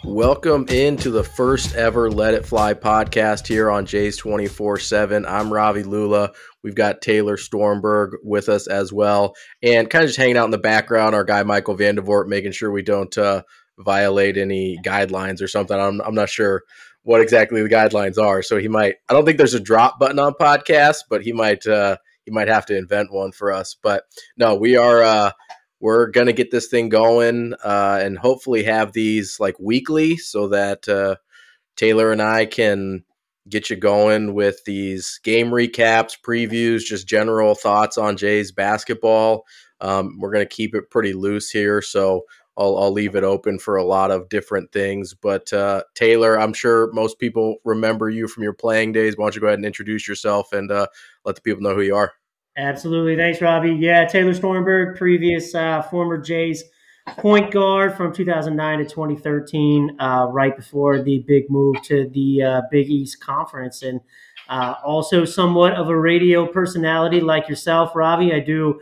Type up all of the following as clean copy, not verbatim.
Welcome into the first ever Let It Fly podcast here on Jays 24/7. I'm Ravi Lula. We've got Taylor Stormberg with us as well. And kind of just hanging out in the background, our guy Michael Vandervoort, making sure we don't violate any guidelines or something. I'm not sure what exactly the guidelines are. So I don't think there's a drop button on podcasts, but he might have to invent one for us. But no, we're going to get this thing going and hopefully have these like weekly so that Taylor and I can get you going with these game recaps, previews, just general thoughts on Jays basketball. We're going to keep it pretty loose here, so I'll leave it open for a lot of different things. But Taylor, I'm sure most people remember you from your playing days. Why don't you go ahead and introduce yourself and let the people know who you are? Absolutely. Thanks, Robbie. Yeah, Taylor Stormberg, previous former Jays point guard from 2009 to 2013, right before the big move to the Big East Conference. And also somewhat of a radio personality like yourself, Robbie. I do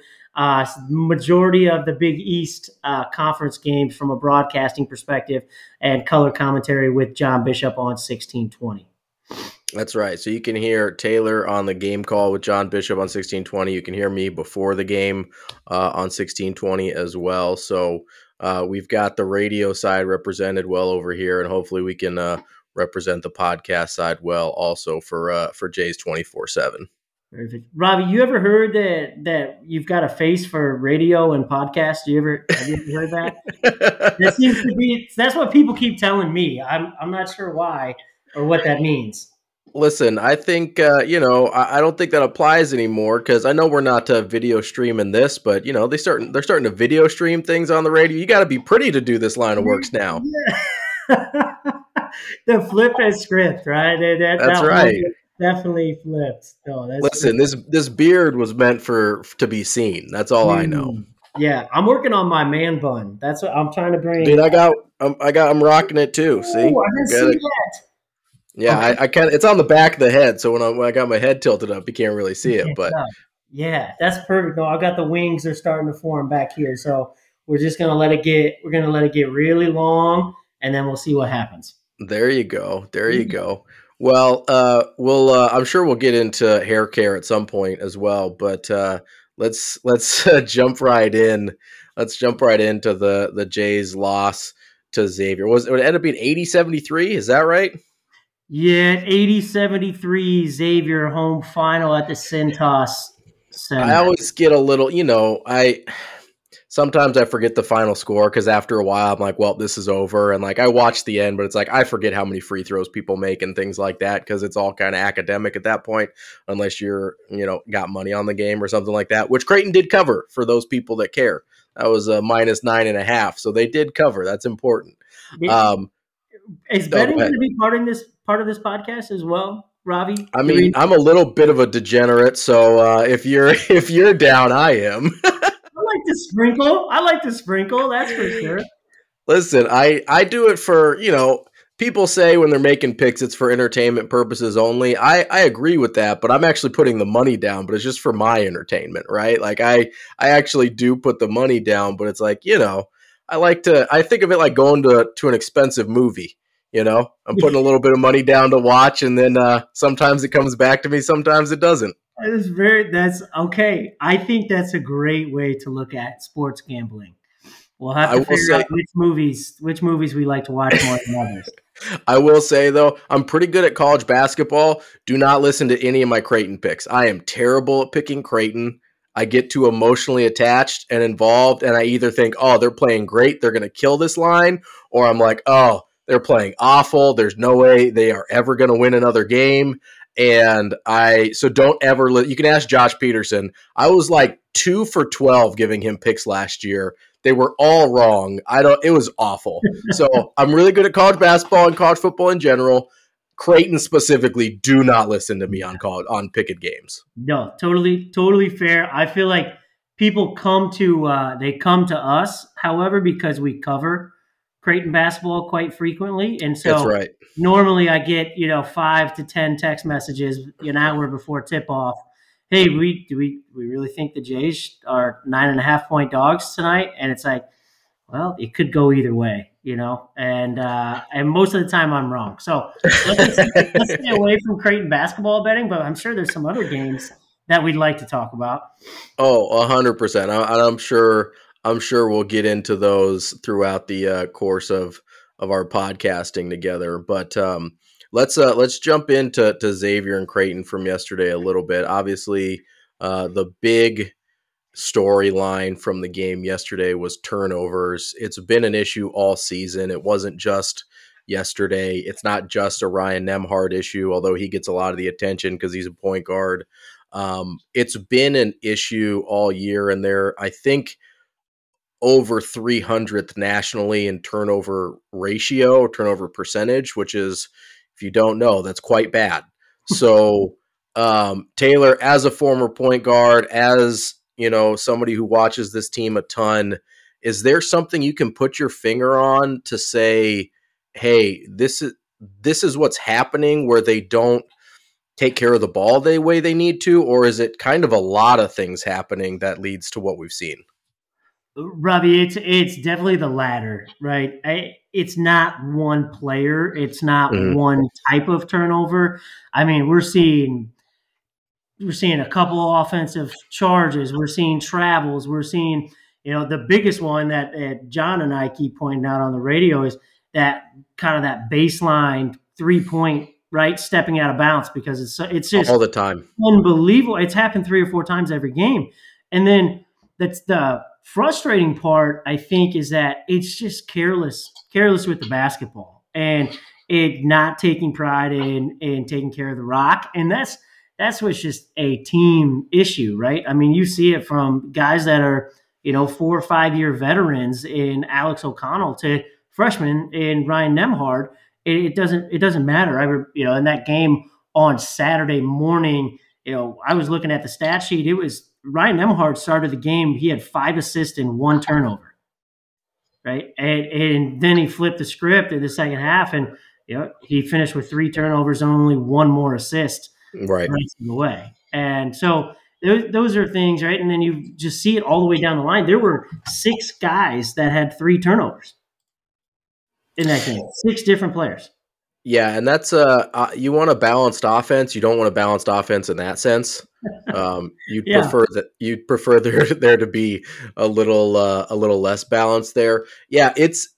majority of the Big East Conference games from a broadcasting perspective and color commentary with John Bishop on 1620. That's right. So you can hear Taylor on the game call with John Bishop on 1620. You can hear me before the game on 1620 as well. So we've got the radio side represented well over here, and hopefully we can represent the podcast side well also for Jays 24/7. Perfect. Robbie, you ever heard that you've got a face for radio and podcasts? Have you ever heard that? That seems to be that's what people keep telling me. I'm not sure why or what that means. Listen, I think, I don't think that applies anymore because I know we're not video streaming this, but, they're starting to video stream things on the radio. You got to be pretty to do this line of works now. Yeah. The flip has script, right? That's right. Definitely flipped. No, Listen, this beard was meant to be seen. That's all I know. Yeah, I'm working on my man bun. That's what I'm trying to bring. Dude, I'm rocking it too. See? I didn't see that. Yeah, okay. I can. It's on the back of the head, so when I got my head tilted up, you can't really see it. But yeah, that's perfect. No, I got the wings; they're starting to form back here. So we're just gonna let it get. We're gonna let it get really long, and then we'll see what happens. There you go. There you go. Well, I'm sure we'll get into hair care at some point as well. But let's jump right in. Let's jump right into the Jays' loss to Xavier. It ended up being 80-73? Is that right? Yeah, 80-73 Xavier home final at the Cintas Center. I always get a little, sometimes I forget the final score because after a while I'm like, well, this is over. And like I watch the end, but it's like I forget how many free throws people make and things like that because it's all kind of academic at that point, unless you're, got money on the game or something like that, which Creighton did cover for those people that care. That was a -9.5. So they did cover. That's important. Is betting going to be part of this podcast as well, Ravi? I mean, I'm a little bit of a degenerate, so if you're down, I am. I like to sprinkle. That's for sure. Listen, I do it for people say when they're making picks, it's for entertainment purposes only. I agree with that, but I'm actually putting the money down, but it's just for my entertainment, right? Like I actually do put the money down, but it's like I think of it like going to an expensive movie. I'm putting a little bit of money down to watch, and then sometimes it comes back to me, sometimes it doesn't. That's okay. I think that's a great way to look at sports gambling. We'll have to figure out which movies we like to watch more than others. I will say, though, I'm pretty good at college basketball. Do not listen to any of my Creighton picks. I am terrible at picking Creighton. I get too emotionally attached and involved, and I either think, oh, they're playing great, they're going to kill this line, or I'm like, oh, they're playing awful. There's no way they are ever going to win another game. So don't ever you can ask Josh Peterson. I was like 2 for 12 giving him picks last year. They were all wrong. It was awful. So I'm really good at college basketball and college football in general. Creighton specifically, do not listen to me on Pickett games. No, totally fair. I feel like people come to us, however, because we cover Creighton basketball quite frequently, and so that's right. Normally I get 5 to 10 text messages an hour before tip off. Hey, do we really think the Jays are 9.5 point dogs tonight? And it's like, well, it could go either way. and most of the time I'm wrong. So let's stay away from Creighton basketball betting, but I'm sure there's some other games that we'd like to talk about. Oh, 100%. I'm sure we'll get into those throughout the course of our podcasting together. But let's jump into Xavier and Creighton from yesterday a little bit. Obviously, the big storyline from the game yesterday was turnovers. It's been an issue all season. It wasn't just yesterday. It's not just a Ryan Nembhard issue, although he gets a lot of the attention because he's a point guard. It's been an issue all year, and they're, I think, over 300th nationally in turnover ratio, turnover percentage, which is, if you don't know, that's quite bad. So, Taylor, as a former point guard, as somebody who watches this team a ton, is there something you can put your finger on to say, hey, this is what's happening, where they don't take care of the ball the way they need to? Or is it kind of a lot of things happening that leads to what we've seen? Robbie, it's definitely the latter, right? It's not one player. It's not one type of turnover. I mean, we're seeing a couple of offensive charges. We're seeing travels. We're seeing, the biggest one that John and I keep pointing out on the radio is that kind of that baseline 3-point, right, stepping out of bounds, because it's just all the time unbelievable. It's happened 3 or 4 times every game. And then that's the frustrating part, I think, is that it's just careless with the basketball, and it not taking pride in taking care of the rock. And that's what's just a team issue, right? I mean, you see it from guys that are, 4 or 5 year veterans in Alex O'Connell to freshmen in Ryan Nembhard. It doesn't matter. In that game on Saturday morning, I was looking at the stat sheet. It was Ryan Nembhard started the game. He had 5 assists and 1 turnover, right? And then he flipped the script in the second half, and he finished with 3 turnovers and only 1 more assist right the way. And so those are things, right? And then you just see it all the way down the line. There were 6 guys that had 3 turnovers in that game. 6 different players. Yeah, and that's you want a balanced offense. You don't want a balanced offense in that sense. You'd prefer there to be a little less balance there. Yeah, it's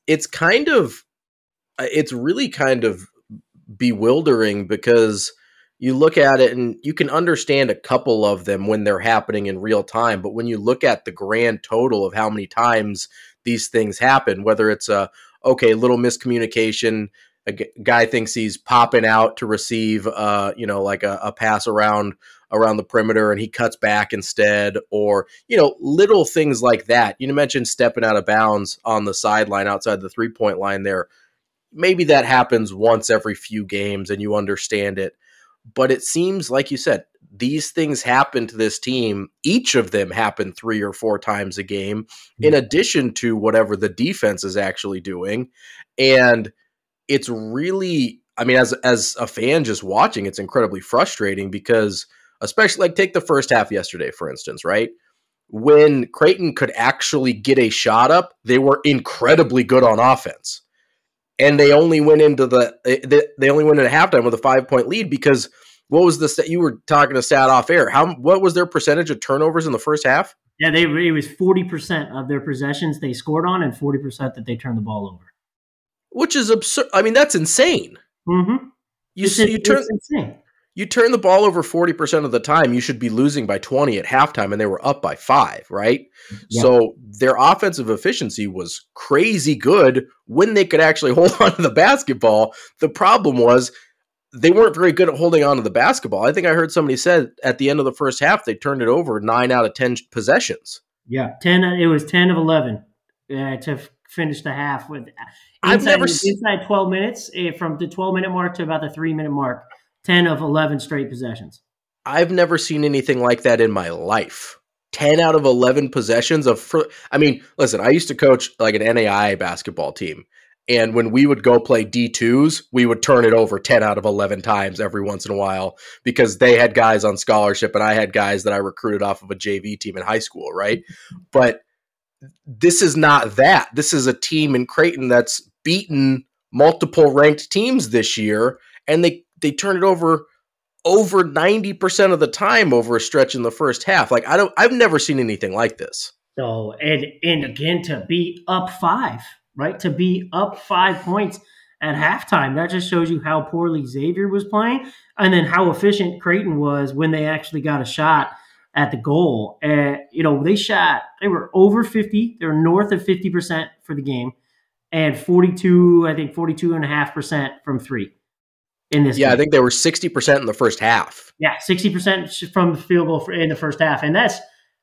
really kind of bewildering, because you look at it and you can understand a couple of them when they're happening in real time, but when you look at the grand total of how many times these things happen, whether it's a little miscommunication, a guy thinks he's popping out to receive, like a pass around the perimeter, and he cuts back instead, or, little things like that. You mentioned stepping out of bounds on the sideline outside the 3-point line there. Maybe that happens once every few games and you understand it. But it seems, like you said, these things happen to this team. Each of them happen 3 or 4 times a game, in addition to whatever the defense is actually doing. And it's really, I mean, as a fan just watching, it's incredibly frustrating, because especially, like, take the first half yesterday, for instance, right? When Creighton could actually get a shot up, they were incredibly good on offense. And they only went into halftime with a 5-point lead, because what was the you were talking to Stat off air? What was their percentage of turnovers in the first half? Yeah, it was 40% of their possessions they scored on, and 40% that they turned the ball over. Which is absurd. I mean, that's insane. Mm-hmm. You turn the ball over 40% of the time, you should be losing by 20 at halftime, and they were up by 5, right? Yeah. So their offensive efficiency was crazy good when they could actually hold on to the basketball. The problem was they weren't very good at holding on to the basketball. I think I heard somebody said at the end of the first half, they turned it over 9 out of 10 possessions. Yeah, 10. It was 10 of 11 to finish the half with inside 12 minutes, from the 12-minute mark to about the 3-minute mark. 10 of 11 straight possessions. I've never seen anything like that in my life. 10 out of 11 possessions listen, I used to coach like an NAIA basketball team. And when we would go play D2s, we would turn it over 10 out of 11 times every once in a while, because they had guys on scholarship and I had guys that I recruited off of a JV team in high school, right? But this is not that. This is a team in Creighton that's beaten multiple ranked teams this year, and they turn it over 90% of the time over a stretch in the first half. Like I've never seen anything like this. So and again, to be up 5, right? To be up 5 points at halftime, that just shows you how poorly Xavier was playing, and then how efficient Creighton was when they actually got a shot at the goal. And they were over 50, they were north of 50% for the game, and 42.5% from three in this game. I think they were 60% in the first half. Yeah, 60% from the field goal in the first half. And that's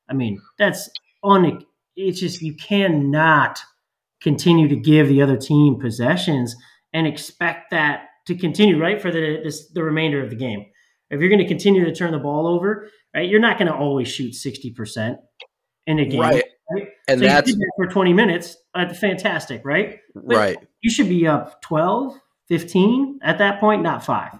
it's just, you cannot continue to give the other team possessions and expect that to continue, right, for the remainder of the game. If you're going to continue to turn the ball over, right, you're not going to always shoot 60% in a game. Right. And so that's you did that for 20 minutes. Fantastic, right? But right. You should be up 12, 15 at that point, not 5.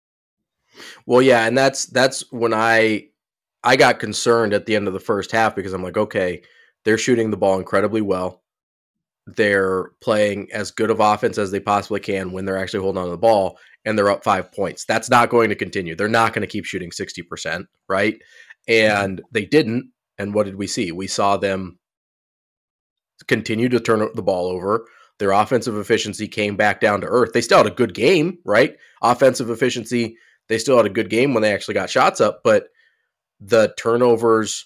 Well, yeah, and that's when I got concerned at the end of the first half, because I'm like, okay, they're shooting the ball incredibly well. They're playing as good of offense as they possibly can when they're actually holding on to the ball, and they're up 5 points. That's not going to continue. They're not going to keep shooting 60%, right? And they didn't. And what did we see? We saw them continue to turn the ball over. Their offensive efficiency came back down to earth. They still had a good game, right? Offensive efficiency, they still had a good game when they actually got shots up, but the turnovers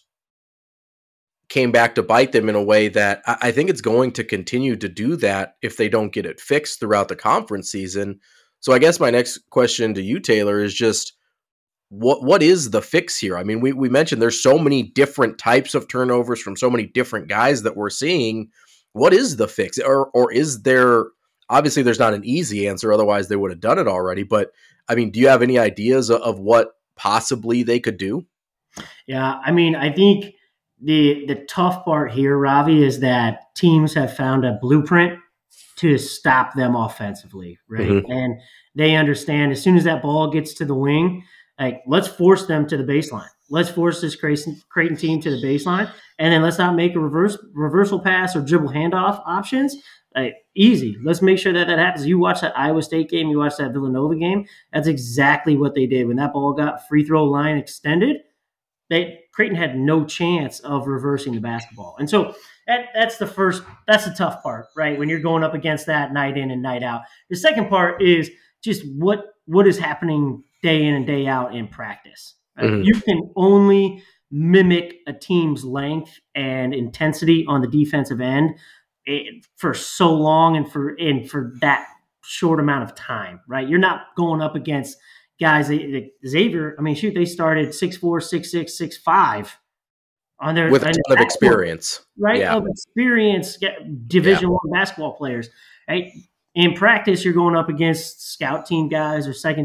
came back to bite them in a way that I think it's going to continue to do that if they don't get it fixed throughout the conference season. So I guess my next question to you, Taylor, is just what is the fix here? I mean, we mentioned there's so many different types of turnovers from so many different guys that we're seeing. What is the fix? Or is there, obviously there's not an easy answer, otherwise they would have done it already. But I mean, do you have any ideas of what possibly they could do? Yeah, I mean, I think the tough part here, Ravi, is that teams have found a blueprint to stop them offensively, right? Mm-hmm. And they understand as soon as that ball gets to the wing, like, let's force them to the baseline. Let's force this Creighton team to the baseline, and then let's not make a reversal pass or dribble handoff options. Easy. Let's make sure that happens. You watch that Iowa State game, you watch that Villanova game. That's exactly what they did. When that ball got free throw line extended, Creighton had no chance of reversing the basketball. And so that's the tough part, right? When you're going up against that night in and night out. The second part is just what is happening day in and day out in practice. Right? Mm-hmm. You can only mimic a team's length and intensity on the defensive end for so long and for that short amount of time, right? You're not going up against guys like Xavier. I mean, shoot, they started 6'4", 6'6", 6'5" on their with a ton of experience, right? Yeah. Of experience, Division I basketball players. Right? In practice, you're going up against scout team guys or second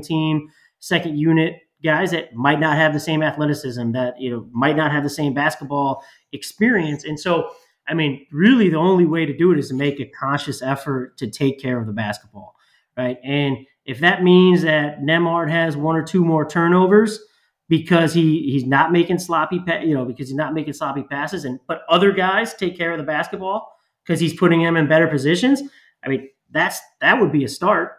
unit guys that might not have the same athleticism, that might not have the same basketball experience, and so. I mean, really, the only way to do it is to make a conscious effort to take care of the basketball, right? And if that means that Nembhard has 1 or 2 more turnovers because he's not making sloppy, because he's not making sloppy passes, but other guys take care of the basketball because he's putting them in better positions. I mean, that would be a start.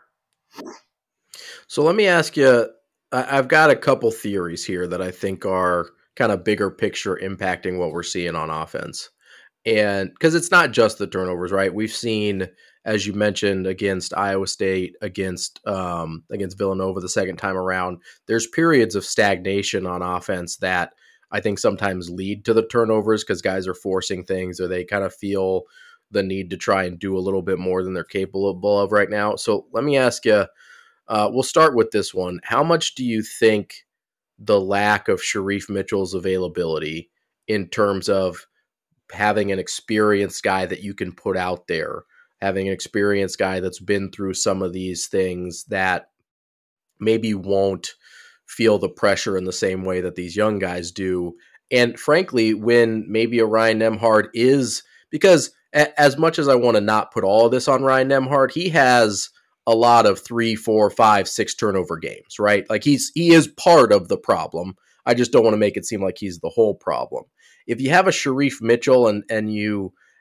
So let me ask you. I've got a couple theories here that I think are kind of bigger picture impacting what we're seeing on offense. And because it's not just the turnovers, right? We've seen, as you mentioned, against Iowa State, against Villanova the second time around, there's periods of stagnation on offense that I think sometimes lead to the turnovers because guys are forcing things or they kind of feel the need to try and do a little bit more than they're capable of right now. So let me ask you, we'll start with this one. How much do you think the lack of Sharif Mitchell's availability in terms of having an experienced guy that you can put out there, having an experienced guy that's been through some of these things that maybe won't feel the pressure in the same way that these young guys do. And frankly, when maybe a Ryan Nembhard is, because as much as I want to not put all of this on Ryan Nembhard, he has a lot of 3, 4, 5, 6 turnover games, right? Like he is part of the problem. I just don't want to make it seem like he's the whole problem. If you have a Sharif Mitchell and you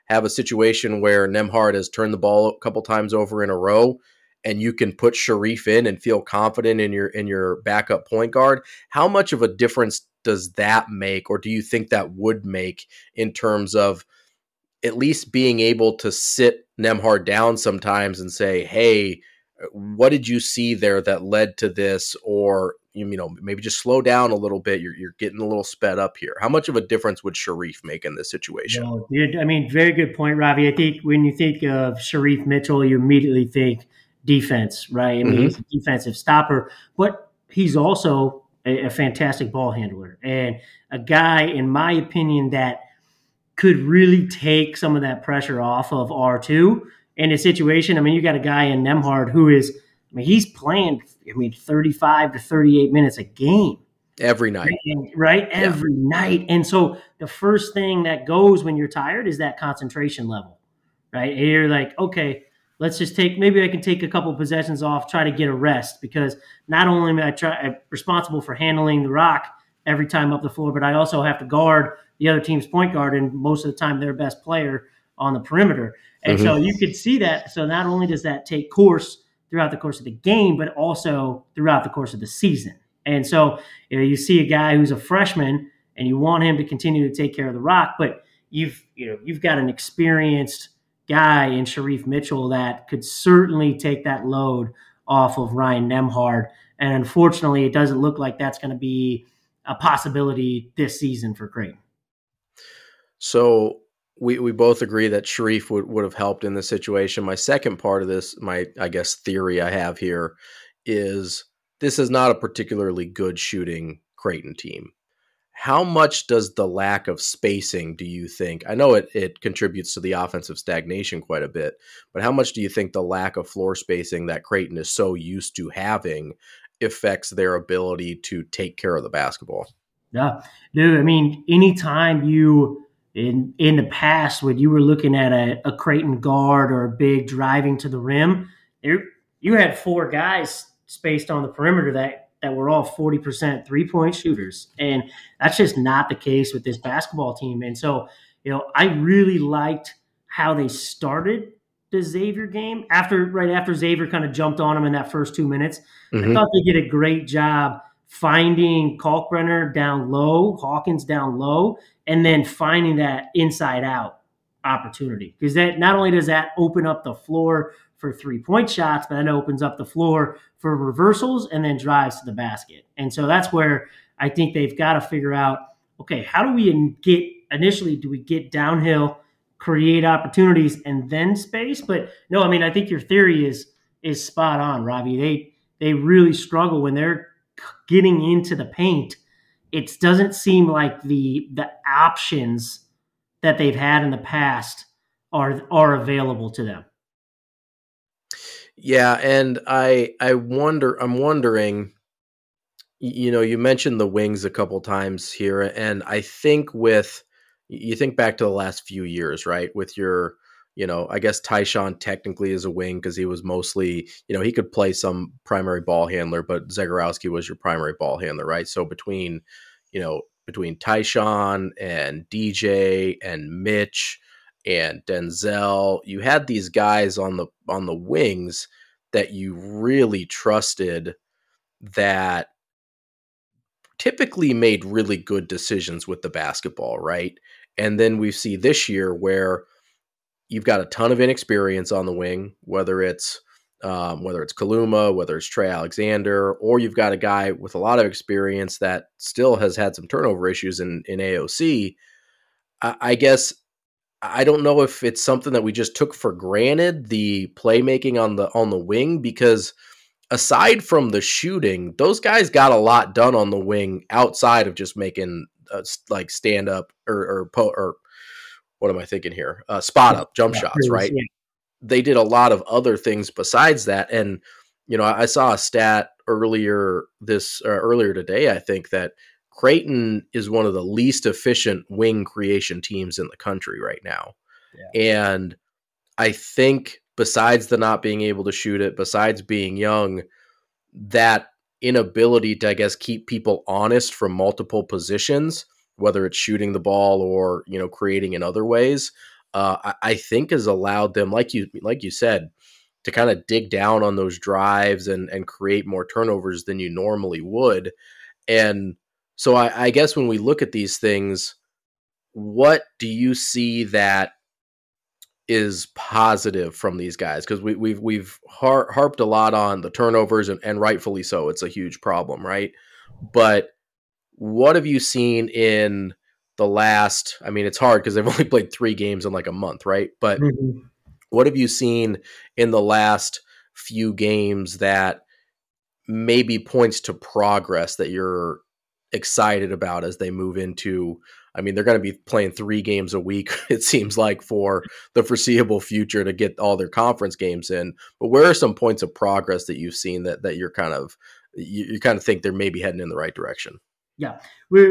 have a situation where Nembhard has turned the ball a couple times over in a row, and you can put Sharif in and feel confident in your backup point guard. How much of a difference does that make, or do you think that would make in terms of at least being able to sit Nembhard down sometimes and say, hey, what did you see there that led to this? Or, maybe just slow down a little bit. You're getting a little sped up here. How much of a difference would Sharif make in this situation? No, dude, I mean, very good point, Ravi. I think when you think of Sharif Mitchell, you immediately think defense, right? I mean, he's a defensive stopper, but he's also a fantastic ball handler and a guy, in my opinion, that could really take some of that pressure off of R2 in a situation. I mean, you got a guy in Nembhard who is, I mean, he's playing, 35 to 38 minutes a game. Every night. Right? Every night. And so the first thing that goes when you're tired is that concentration level, right? And you're like, okay, let's just maybe I can take a couple possessions off, try to get a rest, because not only am I'm responsible for handling the rock every time up the floor, but I also have to guard the other team's point guard, and most of the time their best player on the perimeter. And so you could see that. So not only does that take course throughout the course of the game, but also throughout the course of the season. And so you see a guy who's a freshman and you want him to continue to take care of the rock, but you've got an experienced guy in Sharif Mitchell that could certainly take that load off of Ryan Nembhard. And unfortunately, it doesn't look like that's going to be a possibility this season for Creighton. So we both agree that Sharif would have helped in this situation. My second part of this, I guess, theory I have here is this is not a particularly good shooting Creighton team. How much does the lack of spacing, do you think? I know it contributes to the offensive stagnation quite a bit, but how much do you think the lack of floor spacing that Creighton is so used to having affects their ability to take care of the basketball? Yeah, dude, I mean, anytime in the past, when you were looking at a Creighton guard or a big driving to the rim, you had four guys spaced on the perimeter that were all 40% three-point shooters. And that's just not the case with this basketball team. And so, I really liked how they started the Xavier game right after Xavier kind of jumped on them in that first 2 minutes. I thought they did a great job finding Kalkbrenner down low, Hawkins down low, and then finding that inside out opportunity. Because that not only does that open up the floor for 3-point shots, but it opens up the floor for reversals and then drives to the basket. And so that's where I think they've got to figure out, okay, how do we do we get downhill, create opportunities, and then space? But no, I mean, I think your theory is spot on, Ravi. They really struggle when they're getting into the paint. It doesn't seem like the options that they've had in the past are available to them. Yeah, and I'm wondering, you mentioned the wings a couple times here, and I think you think back to the last few years, right? With your, I guess Tyshawn technically is a wing because he was mostly, he could play some primary ball handler, but Zagorowski was your primary ball handler, right? So between Tyshawn and DJ and Mitch and Denzel, you had these guys on the wings that you really trusted that typically made really good decisions with the basketball, right? And then we see this year where you've got a ton of inexperience on the wing, whether it's Kaluma, whether it's Trey Alexander, or you've got a guy with a lot of experience that still has had some turnover issues in AOC. I guess I don't know if it's something that we just took for granted, the playmaking on the wing, because aside from the shooting, those guys got a lot done on the wing outside of just making like stand up or what am I thinking here? Spot up jump shots, right? Yeah. They did a lot of other things besides that. And, I saw a stat earlier today, I think, that Creighton is one of the least efficient wing creation teams in the country right now. Yeah. And I think besides the not being able to shoot it, besides being young, that inability to, I guess, keep people honest from multiple positions, whether it's shooting the ball or, creating in other ways, I think has allowed them, like you said, to kind of dig down on those drives and create more turnovers than you normally would. And so I guess when we look at these things, what do you see that is positive from these guys? Because we've harped a lot on the turnovers, and rightfully so. It's a huge problem, right? But what have you seen in the last? I mean, it's hard because they've only played 3 games in like a month, right? But what have you seen in the last few games that maybe points to progress that you're excited about as they move into? I mean, they're going to be playing 3 games a week, it seems like, for the foreseeable future to get all their conference games in. But where are some points of progress that you've seen that you're you kind of think they're maybe heading in the right direction? Yeah,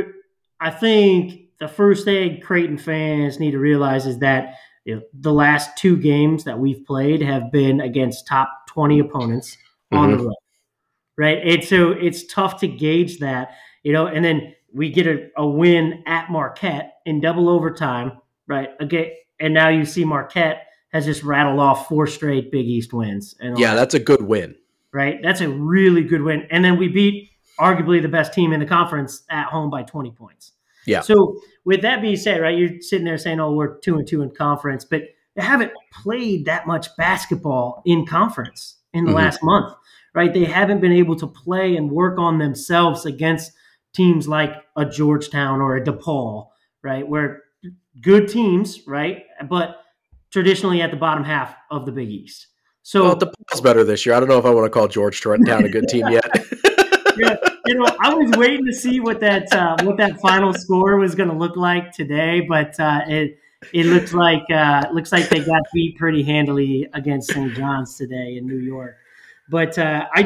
I think the first thing Creighton fans need to realize is that the last 2 games that we've played have been against top 20 opponents on the road, right? So it's tough to gauge that, and then we get a win at Marquette in double overtime, right? Okay, and now you see Marquette has just rattled off 4 straight Big East wins. Yeah, that's a good win. Right? That's a really good win. And then we beat arguably the best team in the conference at home by 20 points. Yeah. So with that being said, right, you're sitting there saying, oh, we're 2-2 in conference, but they haven't played that much basketball in conference in the last month, right? They haven't been able to play and work on themselves against teams like a Georgetown or a DePaul, right? Where good teams, right? But traditionally at the bottom half of the Big East. So DePaul's better this year. I don't know if I want to call Georgetown a good team yet. Yeah, I was waiting to see what that final score was going to look like today, but it looks like they got beat pretty handily against St. John's today in New York. But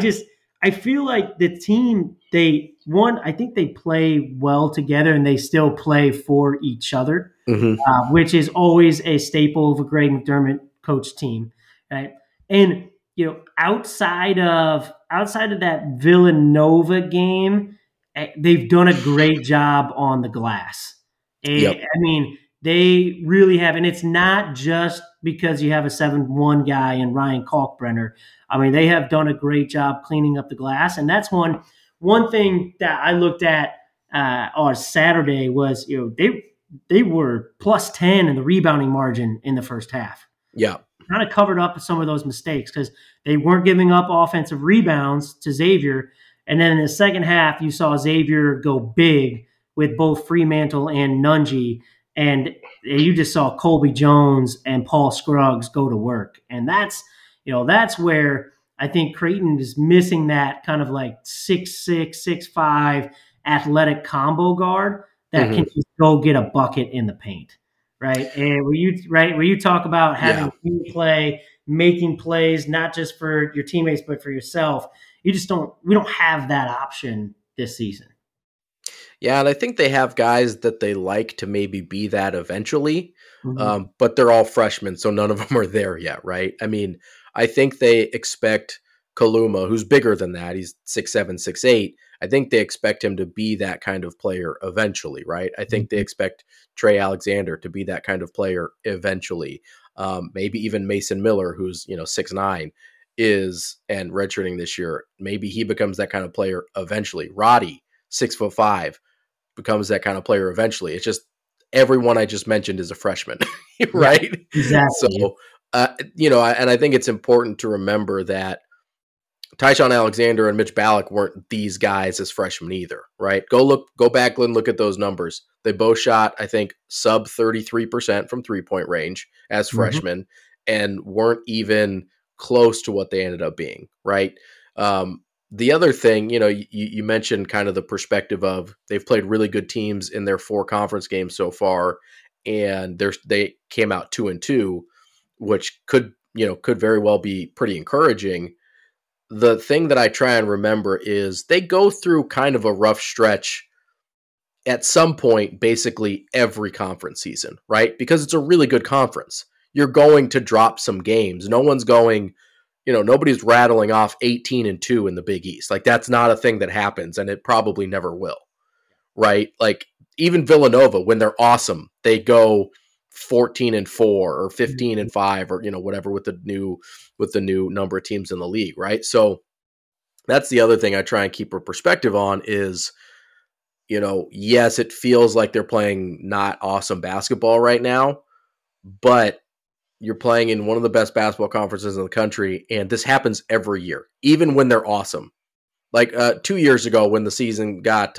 I feel like the team I think they play well together and they still play for each other, which is always a staple of a Greg McDermott coach team, right? And outside of that Villanova game, they've done a great job on the glass. Yep. I mean, they really have, and it's not just because you have a 7-1 guy and Ryan Kalkbrenner. I mean, they have done a great job cleaning up the glass, and that's one thing that I looked at on Saturday was they were plus 10 in the rebounding margin in the first half. Yeah. Kind of covered up some of those mistakes because they weren't giving up offensive rebounds to Xavier. And then in the second half, you saw Xavier go big with both Fremantle and Nunge. And you just saw Colby Jones and Paul Scruggs go to work. And that's where I think Creighton is missing that kind of like 6'6", 6'5" athletic combo guard that can just go get a bucket in the paint. Right. And where you talk about having team play, making plays, not just for your teammates, but for yourself, we don't have that option this season. Yeah. And I think they have guys that they like to maybe be that eventually, but they're all freshmen. So none of them are there yet. Right. I mean, I think they expect Kaluma, who's bigger than that. He's 6'7", 6'8". I think they expect him to be that kind of player eventually, right? I think they expect Trey Alexander to be that kind of player eventually. Maybe even Mason Miller, who's 6'9", is and redshirting this year. Maybe he becomes that kind of player eventually. Roddy, 6'5", becomes that kind of player eventually. It's just everyone I just mentioned is a freshman, right? Exactly. So, and I think it's important to remember that Tyshawn Alexander and Mitch Ballack weren't these guys as freshmen either, right? Go back and look at those numbers. They both shot, I think, sub 33% from 3-point range as freshmen and weren't even close to what they ended up being, right? The other thing, you mentioned kind of the perspective of they've played really good teams in their 4 conference games so far, and they came out 2-2, which could very well be pretty encouraging. The thing that I try and remember is they go through kind of a rough stretch at some point, basically every conference season, right? Because it's a really good conference. You're going to drop some games. No one's going, nobody's rattling off 18-2 in the Big East. Like, that's not a thing that happens, and it probably never will, right? Like, even Villanova, when they're awesome, they go 14-4 or 15-5 or whatever with the new number of teams in the league, right? So that's the other thing I try and keep a perspective on is, yes, it feels like they're playing not awesome basketball right now, but you're playing in one of the best basketball conferences in the country, and this happens every year, even when they're awesome. Like 2 years ago, when the season got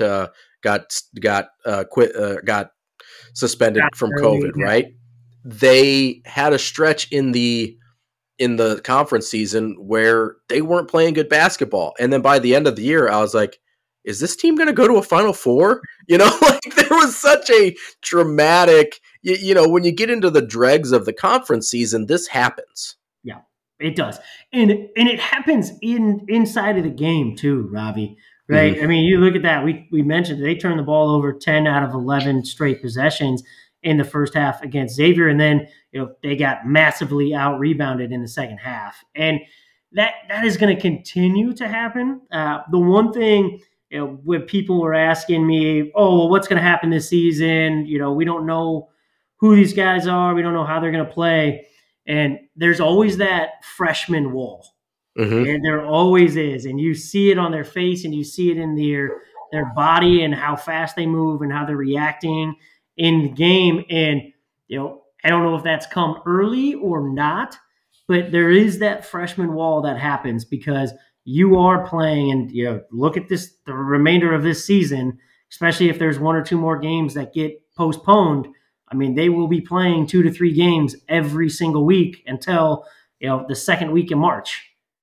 suspended from COVID, right? They had a stretch in the conference season where they weren't playing good basketball, and then by the end of the year, I was like, is this team going to go to a Final Four? Like there was such a dramatic, when you get into the dregs of the conference season, this happens. Yeah, it does. And it happens inside of the game too, Ravi, right? Mm-hmm. I mean, you look at that. We mentioned they turned the ball over 10 out of 11 straight possessions in the first half against Xavier. And then, they got massively out rebounded in the second half. And that is going to continue to happen. The one thing, when people were asking me, oh, well, what's going to happen this season? We don't know who these guys are. We don't know how they're going to play. And there's always that freshman wall. Mm-hmm. And there always is. And you see it on their face and you see it in their body and how fast they move and how they're reacting in the game. And, I don't know if that's come early or not, but there is that freshman wall that happens because you are playing and, look at the remainder of this season, especially if there's one or two more games that get postponed. I mean, they will be playing 2 to 3 games every single week until, the second week in March.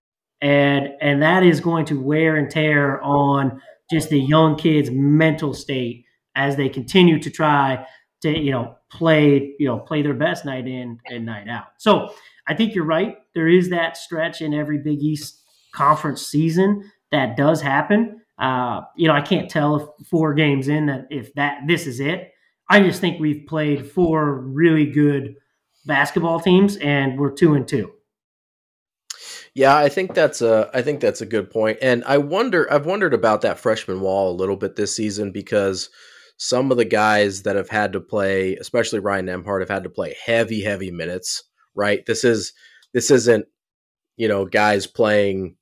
And that is going to wear and tear on just the young kids' mental state as they continue to try to, play their best night in and night out. So I think you're right. There is that stretch in every Big East conference season that does happen. I can't tell if 4 games in this is it. I just think we've played 4 really good basketball teams and we're 2-2. Yeah, I think that's a good point. And I've wondered about that freshman wall a little bit this season because some of the guys that have had to play, especially Ryan Nembhard, have had to play heavy minutes, right? This isn't, guys playing,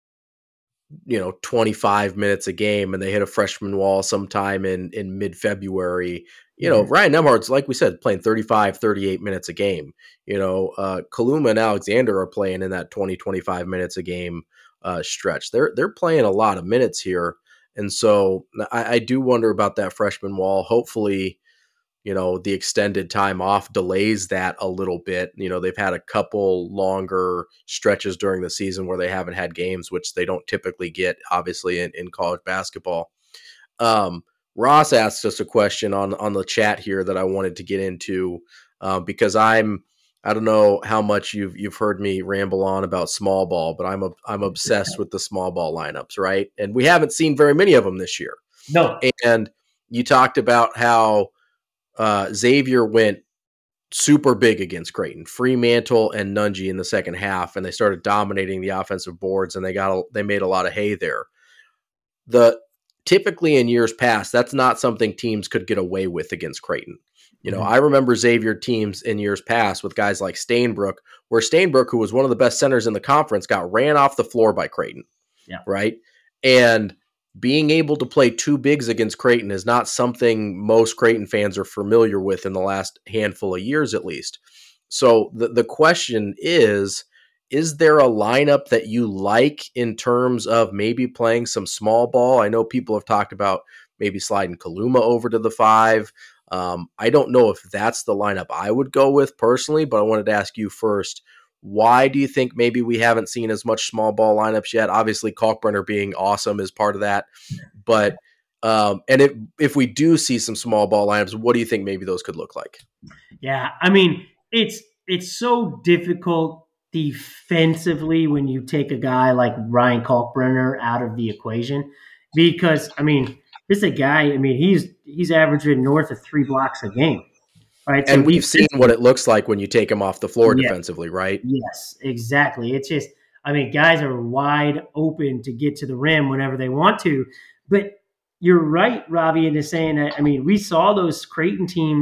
25 minutes a game and they hit a freshman wall sometime in mid-February. Ryan Nembhard's, like we said, playing 35, 38 minutes a game. Kaluma and Alexander are playing in that 20, 25 minutes a game stretch. They're playing a lot of minutes here. And so I do wonder about that freshman wall. Hopefully, the extended time off delays that a little bit. They've had a couple longer stretches during the season where they haven't had games, which they don't typically get, obviously, in college basketball. Ross asked us a question on the chat here that I wanted to get into because I don't know how much you've heard me ramble on about small ball, but I'm obsessed with the small ball lineups, right? And we haven't seen very many of them this year. No. And you talked about how Xavier went super big against Creighton, Fremantle and Nunge in the second half, and they started dominating the offensive boards, and they made a lot of hay there. Typically in years past, that's not something teams could get away with against Creighton. I remember Xavier teams in years past with guys like Stainbrook, where Stainbrook, who was one of the best centers in the conference, got ran off the floor by Creighton. Yeah. Right. And being able to play 2 bigs against Creighton is not something most Creighton fans are familiar with in the last handful of years, at least. So the question is there a lineup that you like in terms of maybe playing some small ball? I know people have talked about maybe sliding Kaluma over to the 5. I don't know if that's the lineup I would go with personally, but I wanted to ask you first, why do you think maybe we haven't seen as much small ball lineups yet? Obviously, Kalkbrenner being awesome is part of that. But and if we do see some small ball lineups, what do you think maybe those could look like? Yeah, I mean, it's so difficult defensively when you take a guy like Ryan Kalkbrenner out of the equation because, I mean, this is a guy, I mean, he's averaging north of 3 blocks a game. Right. And so we've seen what it looks like when you take him off the floor defensively, right? Yes, exactly. It's just, I mean, guys are wide open to get to the rim whenever they want to. But you're right, Ravi, in saying that, I mean, we saw those Creighton teams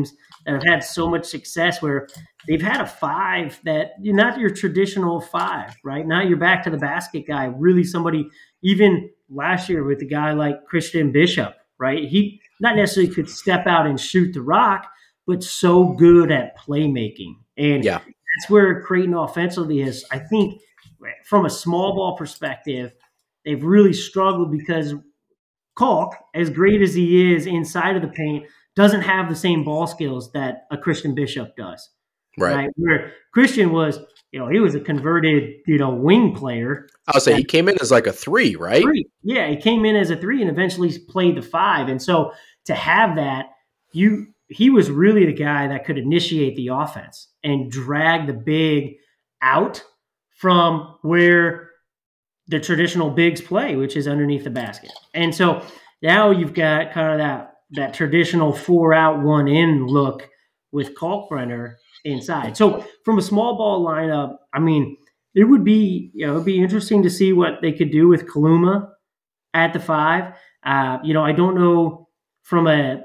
that have had so much success where they've had a five that you're not your traditional five, right? Not your back to the basket guy, really somebody, even last year with a guy like Christian Bishop, right? He not necessarily could step out and shoot the rock, but so good at playmaking. And Yeah. that's where Creighton offensively is, I think, from a small ball perspective, they've really struggled because Kalk, as great as he is inside of the paint, doesn't have the same ball skills that a Christian Bishop does. Right. Where Christian was, he was a converted, wing player. I'll say he came in as like a 3, right? Yeah, he came in as a 3 and eventually played the 5. And so to have that, he was really the guy that could initiate the offense and drag the big out from where the traditional bigs play, which is underneath the basket. And so now you've got kind of that traditional 4 out, 1 in look with Kalkbrenner inside. So from a small ball lineup, I mean, it would be, it'd be interesting to see what they could do with Kaluma at the 5. I don't know from a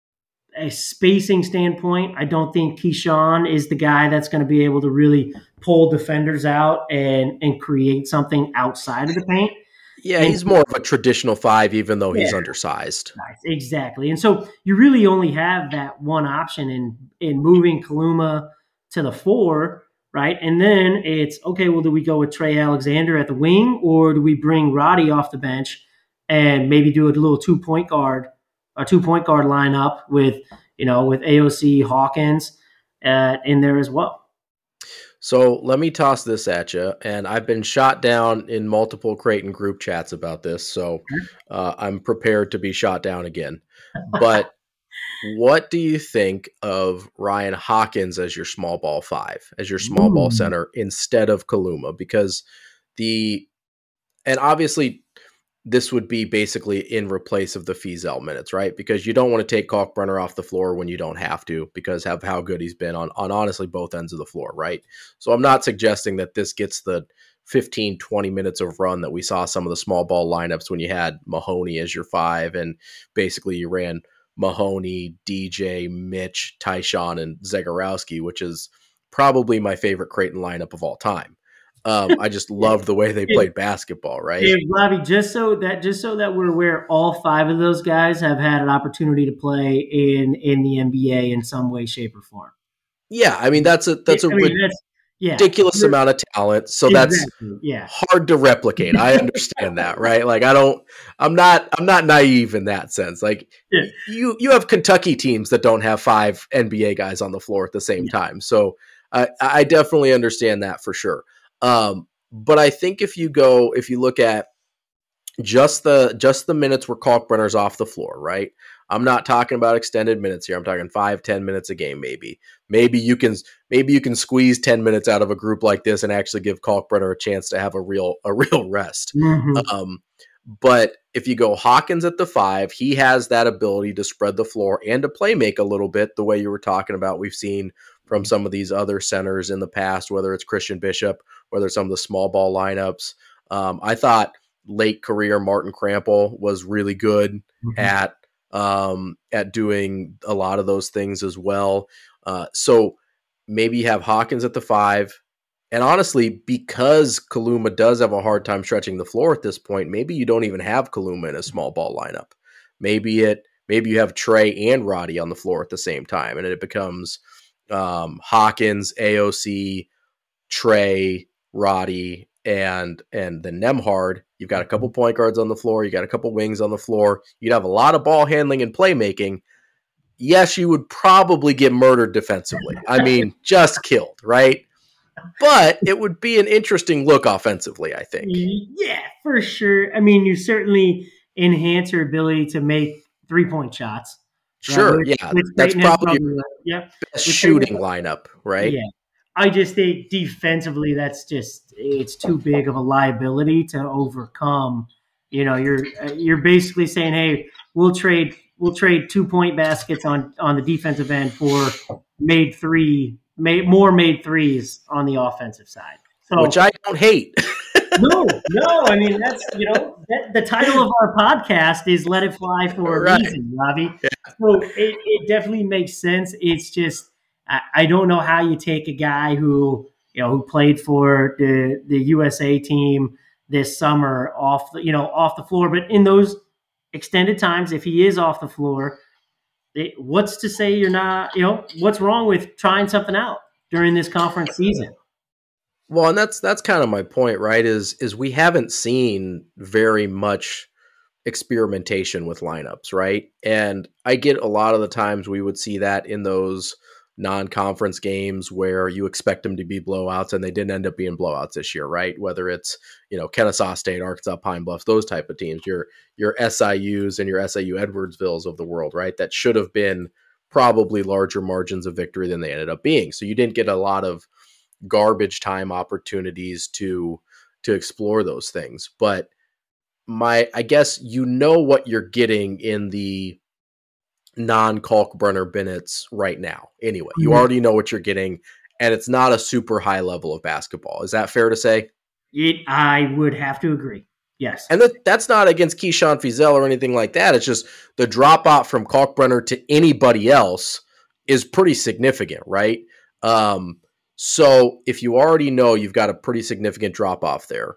spacing standpoint. I don't think Keyshawn is the guy that's going to be able to really pull defenders out and create something outside of the paint. Yeah, he's more of a traditional 5, even though he's undersized. Exactly. And so you really only have that one option in moving Kaluma to the 4, right? And then it's, okay, well, do we go with Trey Alexander at the wing, or do we bring Roddy off the bench and maybe do a little 2-point guard lineup with AOC Hawkins in there as well? So let me toss this at you, and I've been shot down in multiple Creighton group chats about this, so I'm prepared to be shot down again. But what do you think of Ryan Hawkins as your small ball 5, as your small ball center instead of Kaluma? Because and obviously this would be basically in replace of the Fizel minutes, right? Because you don't want to take Kalkbrenner off the floor when you don't have to, because of how good he's been on honestly both ends of the floor, right? So I'm not suggesting that this gets the 15, 20 minutes of run that we saw some of the small ball lineups when you had Mahoney as your 5, and basically you ran Mahoney, DJ, Mitch, Tyshawn, and Zagorowski, which is probably my favorite Creighton lineup of all time. I just love the way they played basketball, right? Hey, Robbie, just so that we're aware, all 5 of those guys have had an opportunity to play in the NBA in some way, shape, or form. Yeah, I mean that's ridiculous amount of talent. So that's hard to replicate. I understand that, right? Like I'm not naive in that sense. Like you have Kentucky teams that don't have 5 NBA guys on the floor at the same time. So I definitely understand that for sure. But I think if you look at just the minutes where Kalkbrenner's off the floor, right? I'm not talking about extended minutes here. I'm talking 5-10 minutes a game, maybe. Maybe you can squeeze 10 minutes out of a group like this and actually give Kalkbrenner a chance to have a real rest. Mm-hmm. But if you go Hawkins at the 5, he has that ability to spread the floor and to play make a little bit the way you were talking about. We've seen from some of these other centers in the past, whether it's Christian Bishop, whether it's some of the small ball lineups. I thought late career Martin Krampel was really good at doing a lot of those things as well. So maybe you have Hawkins at the 5. And honestly, because Kaluma does have a hard time stretching the floor at this point, maybe you don't even have Kaluma in a small ball lineup. Maybe you have Trey and Roddy on the floor at the same time, and it becomes Hawkins, AOC, Trey, Roddy, and then Nembhard. You've got a couple point guards on the floor. You got a couple wings on the floor. You'd have a lot of ball handling and playmaking. Yes, you would probably get murdered defensively. I mean, just killed, right? But it would be an interesting look offensively, I think. Yeah, for sure. I mean, you certainly enhance your ability to make 3-point shots. Sure, right? That's probably your best shooting lineup, right? Yeah. I just think defensively, it's too big of a liability to overcome. You're basically saying, hey, we'll trade 2-point baskets on the defensive end for more made threes on the offensive side. So, which I don't hate. no. I mean, that's the title of our podcast is "Let It Fly" for a Right. reason, Robbie. So it definitely makes sense. It's just I don't know how you take a guy who played for the USA team this summer off the floor, but in those extended times, if he is off the floor, what's to say you're not? What's wrong with trying something out during this conference season? Well, and that's kind of my point, right? Is we haven't seen very much experimentation with lineups, right? And I get a lot of the times we would see that in those non-conference games where you expect them to be blowouts, and they didn't end up being blowouts this year, right? Whether it's Kennesaw State, Arkansas Pine Bluffs, those type of teams, your SIUs and your SIU Edwardsvilles of the world, right? That should have been probably larger margins of victory than they ended up being. So you didn't get a lot of garbage time opportunities to explore those things. But I guess what you're getting in the non-Kalkbrenner Bennett's right now. Anyway, you already know what you're getting, and it's not a super high level of basketball. Is that fair to say? I would have to agree. Yes. And that's not against Keyshawn Fizel or anything like that. It's just the drop off from Kalkbrenner to anybody else is pretty significant, right? So if you already know you've got a pretty significant drop off there,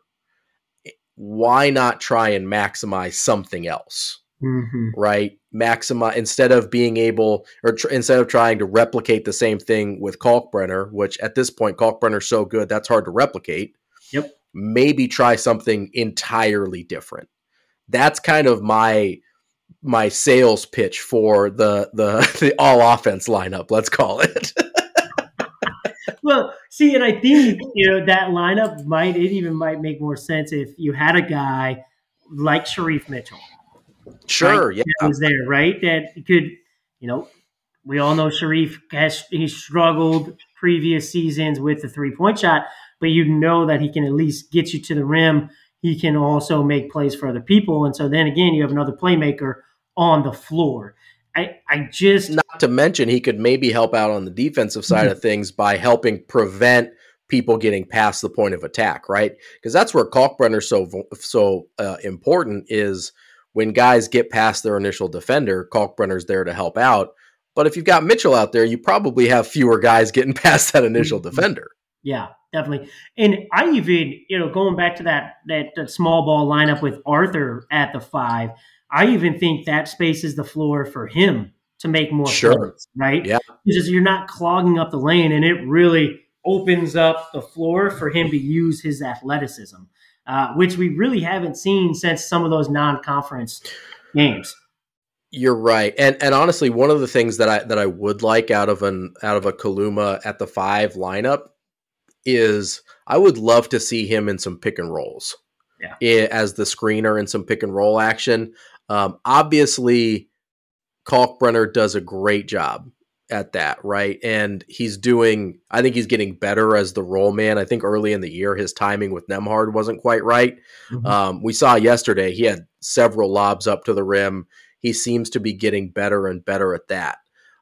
why not try and maximize something else, right? Maximize instead of being able, or instead of trying to replicate the same thing with Kalkbrenner, which at this point Kalkbrenner's so good that's hard to replicate. Yep. Maybe try something entirely different. That's kind of my sales pitch for the all offense lineup. Let's call it. Well, see, and I think that lineup might make more sense if you had a guy like Sharif Mitchell. Sure, right? yeah, that was there, right? That could, we all know Sharif he struggled previous seasons with the 3-point shot, but that he can at least get you to the rim. He can also make plays for other people, and so then again, you have another playmaker on the floor. I just not to mention he could maybe help out on the defensive side of things by helping prevent people getting past the point of attack, right? Because that's where Kalkbrenner's so important is when guys get past their initial defender, Kalkbrenner's there to help out. But if you've got Mitchell out there, you probably have fewer guys getting past that initial defender. Yeah, definitely. And I even, going back to that small ball lineup with Arthur at the 5, I even think that spaces the floor for him to make more plays, right? Yeah. Because you're not clogging up the lane, and it really opens up the floor for him to use his athleticism, which we really haven't seen since some of those non-conference games. You're right, and honestly, one of the things that I would like out of a Kaluma at the 5 lineup is I would love to see him in some pick and rolls, as the screener in some pick and roll action. Obviously, Kalkbrenner does a great job at that, right? And I think he's getting better as the roll man. I think early in the year, his timing with Nembhard wasn't quite right. We saw yesterday, he had several lobs up to the rim. He seems to be getting better and better at that.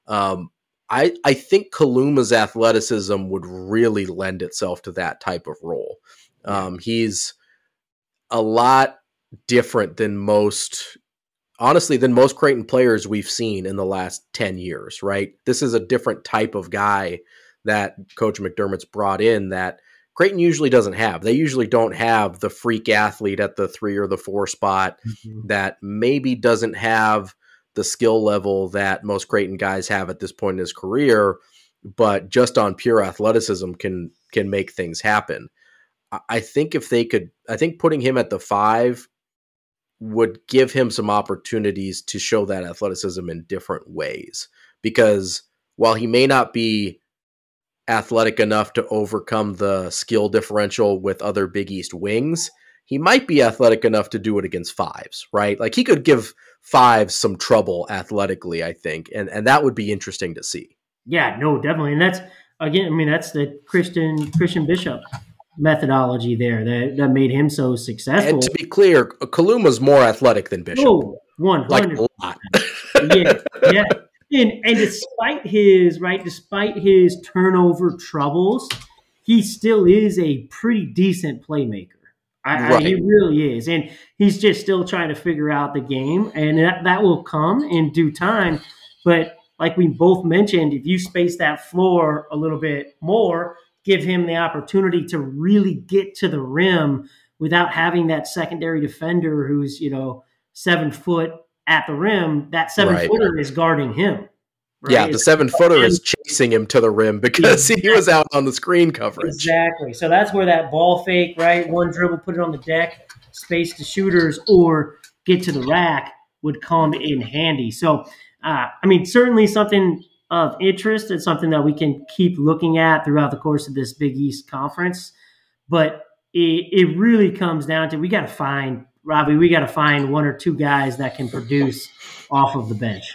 I think Kaluma's athleticism would really lend itself to that type of role. He's a lot different than most Creighton players we've seen in the last 10 years, right? This is a different type of guy that Coach McDermott's brought in that Creighton usually doesn't have. They usually don't have the freak athlete at the 3 or the 4 spot that maybe doesn't have the skill level that most Creighton guys have at this point in his career, but just on pure athleticism can make things happen. I think putting him at the 5 would give him some opportunities to show that athleticism in different ways, because while he may not be athletic enough to overcome the skill differential with other Big East wings, he might be athletic enough to do it against 5s, right? Like he could give 5s some trouble athletically, I think. And that would be interesting to see. Yeah, no, definitely. And that's the Christian Bishop methodology there that made him so successful. And to be clear, Kaluma's more athletic than Bishop. Oh, 100%. Like a lot. Yeah. And despite his turnover troubles, he still is a pretty decent playmaker. He Right. really is. And he's just still trying to figure out the game, and that will come in due time. But like we both mentioned, if you space that floor a little bit more, give him the opportunity to really get to the rim without having that secondary defender who's, 7 foot at the rim, that seven Right. footer is guarding him, Yeah, right? the 7-footer is chasing him to the rim because he was out on the screen coverage. Exactly. So that's where that ball fake, right? One dribble, put it on the deck, space to shooters, or get to the rack would come in handy. So, certainly something of interest and something that we can keep looking at throughout the course of this Big East Conference. But it really comes down to we got to find, Robbie, one or two guys that can produce off of the bench.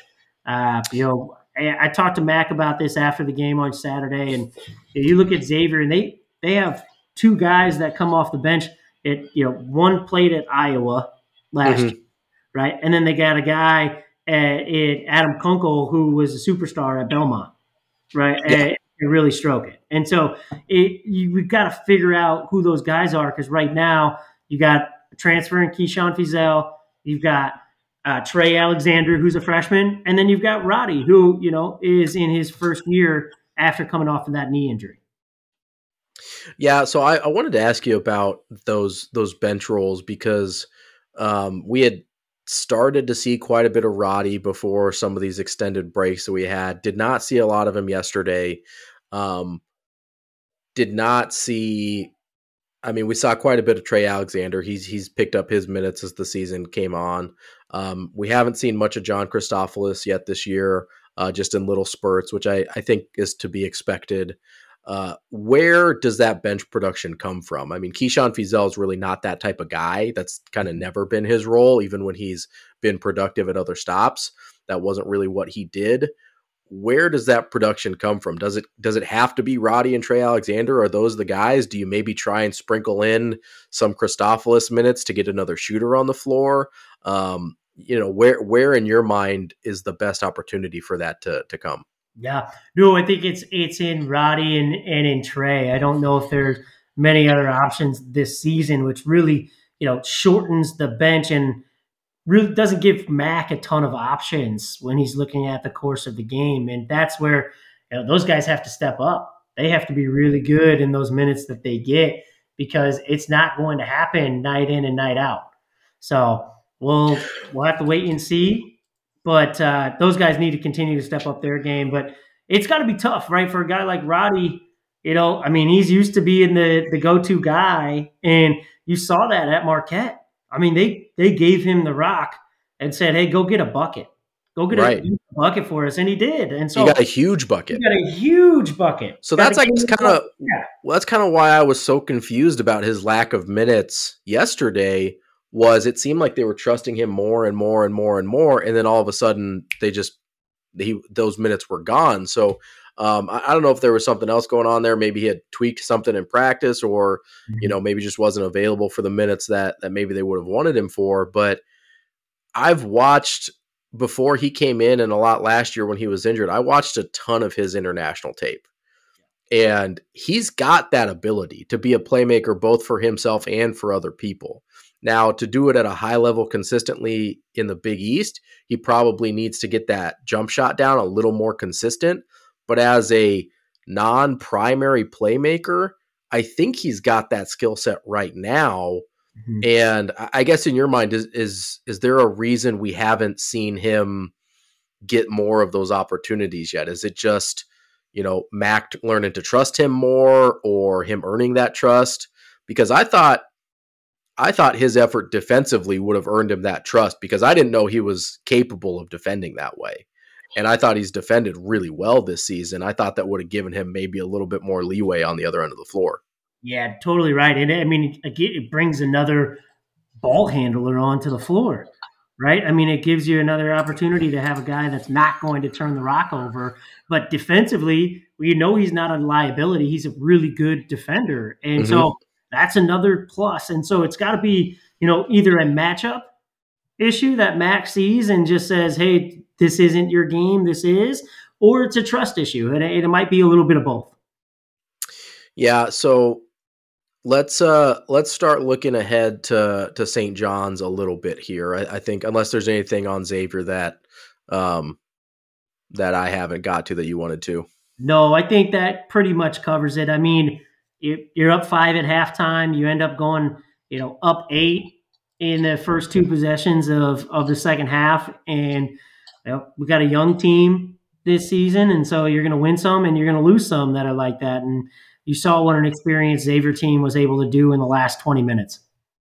I talked to Mac about this after the game on Saturday, and you look at Xavier, and they have two guys that come off the bench. One played at Iowa last year, right? And then they got a guy Adam Kunkel who was a superstar at Belmont, right? Yeah. And really stroke it. And so we've got to figure out who those guys are, because right now you got a transfer in Keyshawn Fizel, you've got Trey Alexander, who's a freshman, and then you've got Roddy, who is in his first year after coming off of that knee injury. Yeah, so I wanted to ask you about those bench roles because we had started to see quite a bit of Roddy before some of these extended breaks that we had. Did not see a lot of him yesterday. Did not see. I mean, we saw quite a bit of Trey Alexander. He's picked up his minutes as the season came on. We haven't seen much of John Christophilus yet this year, just in little spurts, which I think is to be expected. Where does that bench production come from? I mean, Keyshawn Fizel is really not that type of guy. That's kind of never been his role, even when he's been productive at other stops. That wasn't really what he did. Where does that production come from? Does it have to be Roddy and Trey Alexander? Are those the guys? Do you maybe try and sprinkle in some Christophilus minutes to get another shooter on the floor? Where in your mind is the best opportunity for that to come? Yeah, no, I think it's in Roddy and in Trey. I don't know if there's many other options this season, which really shortens the bench and really doesn't give Mac a ton of options when he's looking at the course of the game. And that's where those guys have to step up. They have to be really good in those minutes that they get, because it's not going to happen night in and night out. So we'll have to wait and see. But those guys need to continue to step up their game. But it's got to be tough, right, for a guy like Roddy. He's used to being the go-to guy, and you saw that at Marquette. I mean, they gave him the rock and said, "Hey, go get a bucket. Go get a bucket for us," and he did. And so he got a huge bucket. So that's that's kind of why I was so confused about his lack of minutes yesterday. Was it seemed like they were trusting him more and more and more and more, and then all of a sudden those minutes were gone. So I don't know if there was something else going on there. Maybe he had tweaked something in practice, or maybe just wasn't available for the minutes that maybe they would have wanted him for. But I've watched before he came in, and a lot last year when he was injured, I watched a ton of his international tape. And he's got that ability to be a playmaker both for himself and for other people. Now, to do it at a high level consistently in the Big East, he probably needs to get that jump shot down a little more consistent. But as a non-primary playmaker, I think he's got that skill set right now. Mm-hmm. And I guess in your mind, is there a reason we haven't seen him get more of those opportunities yet? Is it just, Mac learning to trust him more, or him earning that trust? Because I thought his effort defensively would have earned him that trust, because I didn't know he was capable of defending that way. And I thought he's defended really well this season. I thought that would have given him maybe a little bit more leeway on the other end of the floor. Yeah, totally right. And again, it brings another ball handler onto the floor, right? It gives you another opportunity to have a guy that's not going to turn the rock over. But defensively, he's not a liability. He's a really good defender. And so that's another plus. And so it's got to be, either a matchup issue that Mac sees and just says, hey, this isn't your game, this is, or it's a trust issue. And it might be a little bit of both. Yeah, so let's start looking ahead to St. John's a little bit here. I think unless there's anything on Xavier um, that I haven't got to that you wanted to. No, I think that pretty much covers it. I mean, you're up 5 at halftime. You end up going, up 8 in the first two possessions of the second half, and we got a young team this season, and so you're going to win some and you're going to lose some that are like that. And you saw what an experienced Xavier team was able to do in the last 20 minutes.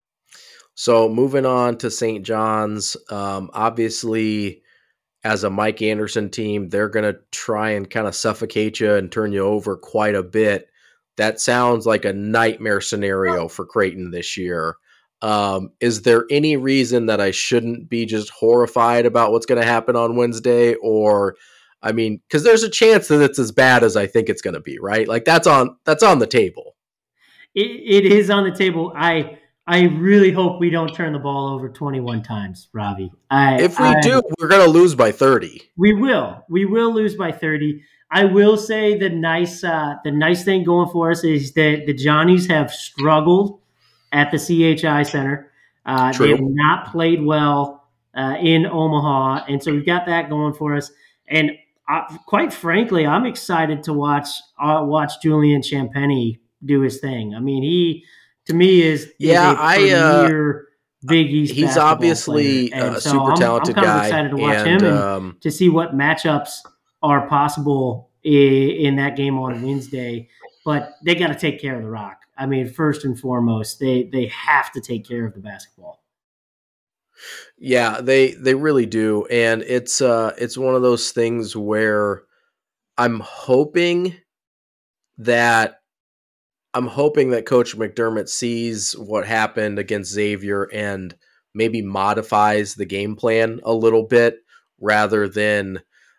So moving on to St. John's, obviously as a Mike Anderson team, they're going to try and kind of suffocate you and turn you over quite a bit. That sounds like a nightmare scenario for Creighton this year. Is there any reason that I shouldn't be just horrified about what's going to happen on Wednesday? Or, I mean, because there's a chance that it's as bad as I think it's going to be, right? Like that's on the table. It is on the table. I really hope we don't turn the ball over 21 times, Ravi. If we do, we're going to lose by 30. We will. We will lose by 30. I will say the nice thing going for us is that the Johnnies have struggled at the CHI Center. They have not played well in Omaha, and so we've got that going for us. And quite frankly, I'm excited to watch Julian Champagny do his thing. I mean, he to me is a premier Big East. He's obviously a super talented guy. I'm excited to watch him and to see what matchups are possible in that game on Wednesday. But they got to take care of the rock. I mean, first and foremost, they have to take care of the basketball. Yeah, they really do, and it's one of those things where I'm hoping that Coach McDermott sees what happened against Xavier and maybe modifies the game plan a little bit rather than,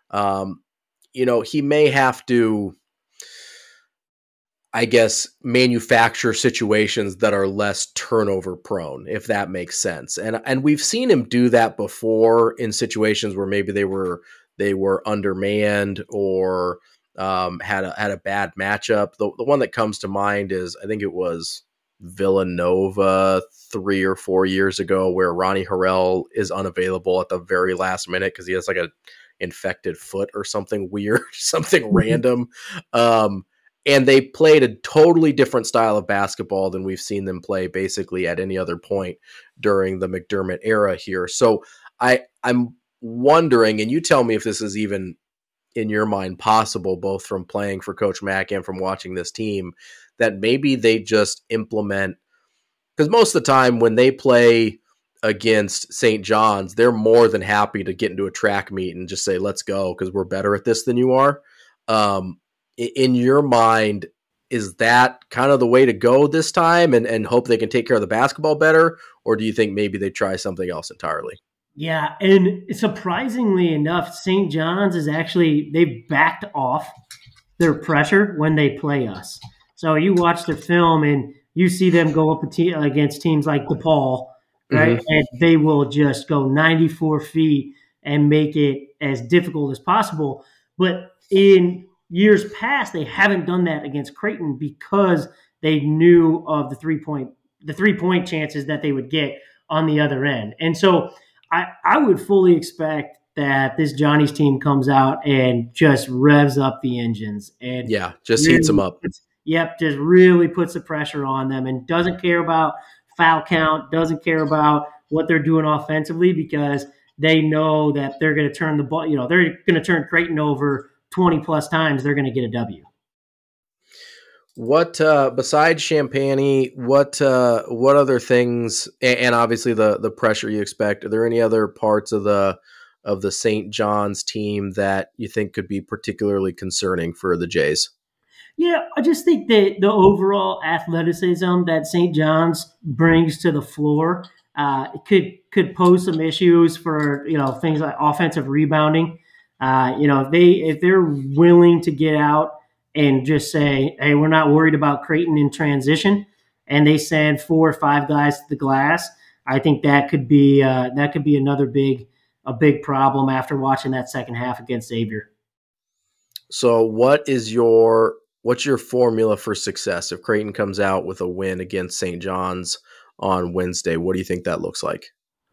he may have to, I guess, manufacture situations that are less turnover prone, if that makes sense. And we've seen him do that before in situations where maybe they were undermanned or had a bad matchup. The one that comes to mind is, I think it was Villanova 3 or 4 years ago, where Ronnie Harrell is unavailable at the very last minute because he has like a infected foot or something weird, something random. And they played a totally different style of basketball than we've seen them play basically at any other point during the McDermott era here. So I'm wondering, and you tell me if this is even in your mind possible, both from playing for Coach Mack and from watching this team, that maybe they just implement, because most of the time when they play against St. John's, they're more than happy to get into a track meet and just say, let's go, because we're better at this than you are. In your mind, is that kind of the way to go this time and hope they can take care of the basketball better? Or do you think maybe they try something else entirely? Yeah, and surprisingly enough, St. John's is they've backed off their pressure when they play us. So you watch the film and you see them go up against teams like DePaul, right? Mm-hmm. And they will just go 94 feet and make it as difficult as possible. But in years past, they haven't done that against Creighton because they knew of the 3-point chances that they would get on the other end. And so I would fully expect that this Johnny's team comes out and just revs up the engines and just heats them up. Just really puts the pressure on them and doesn't care about foul count, doesn't care about what they're doing offensively, because they know that they're going to turn the ball, they're going to turn Creighton over 20 plus times. They're going to get a W. What besides Champagny, what other things, and obviously the pressure you expect, are there any other parts of the St. John's team that you think could be particularly concerning for the Jays? Yeah, I just think that the overall athleticism that St. John's brings to the floor could pose some issues for things like offensive rebounding. If they're willing to get out and just say, hey, we're not worried about Creighton in transition, and they send 4 or 5 guys to the glass, I think that could be another big problem after watching that second half against Xavier. So what is your what's your formula for success? If Creighton comes out with a win against St. John's on Wednesday, what do you think that looks like?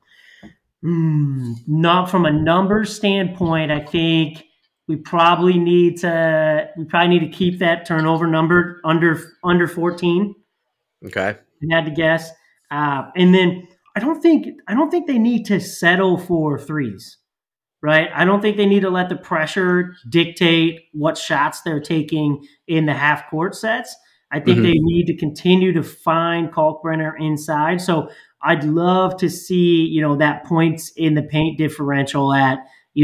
Not from a numbers standpoint. I think we probably need to keep that turnover number under 14. Okay. I had to guess, and then I don't think they need to settle for threes. Right? I don't think they need to let the pressure dictate what shots they're taking in the half court sets. I think they need to continue to find Kalkbrenner inside. So I'd love to see, that points in the paint differential at,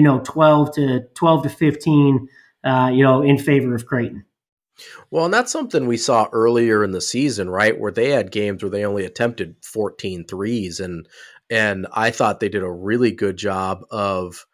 12 to 15, in favor of Creighton. Well, and that's something we saw earlier in the season, right? Where they had games where they only attempted 14 threes. And I thought they did a really good job of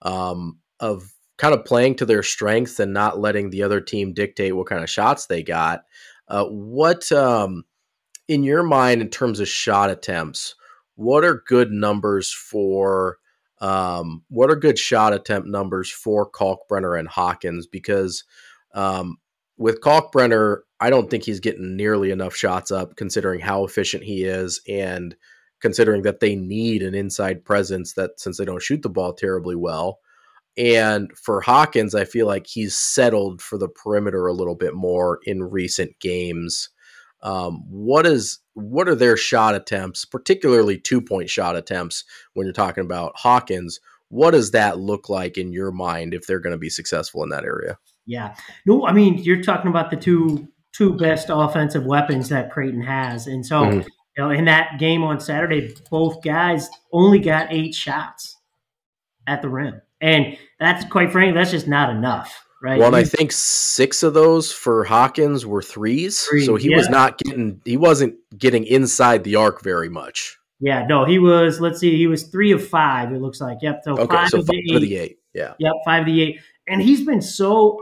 kind of playing to their strengths and not letting the other team dictate what kind of shots they got. What in your mind, in terms of shot attempts, what are good numbers for what are good shot attempt numbers for Kalkbrenner and Hawkins? Because with Kalkbrenner, I don't think he's getting nearly enough shots up considering how efficient he is and considering that they need an inside presence that since they don't shoot the ball terribly well. And for Hawkins, I feel like he's settled for the perimeter a little bit more in recent games. What are their shot attempts, particularly 2-point shot attempts when you're talking about Hawkins? What does that look like in your mind if they're going to be successful in that area? Yeah. No, I mean, you're talking about the two best offensive weapons that Creighton has. And so, in that game on Saturday, both guys only got 8 shots at the rim. And that's, quite frankly, that's just not enough, right? Well, and I think 6 of those for Hawkins were threes. So he wasn't getting inside the arc very much. Yeah, no, he was 3 of 5, it looks like. Yep. So okay, 5 of the 8. Yeah. Yep, 5 of the 8. And he's been so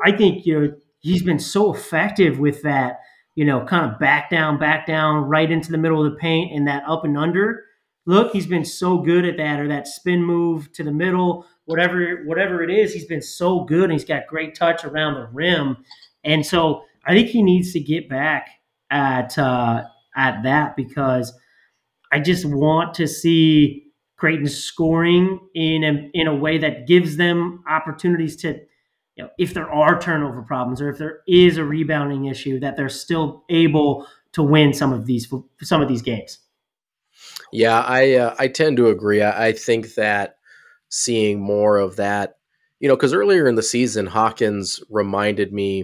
effective with that, kind of back down, right into the middle of the paint and that up and under look. He's been so good at that, or that spin move to the middle, whatever it is. He's been so good, and he's got great touch around the rim. And so I think he needs to get back at that, because I just want to see Creighton scoring in a way that gives them opportunities to, if there are turnover problems or if there is a rebounding issue, that they're still able to win some of these games. Yeah, I tend to agree. I think that seeing more of that, because earlier in the season, Hawkins reminded me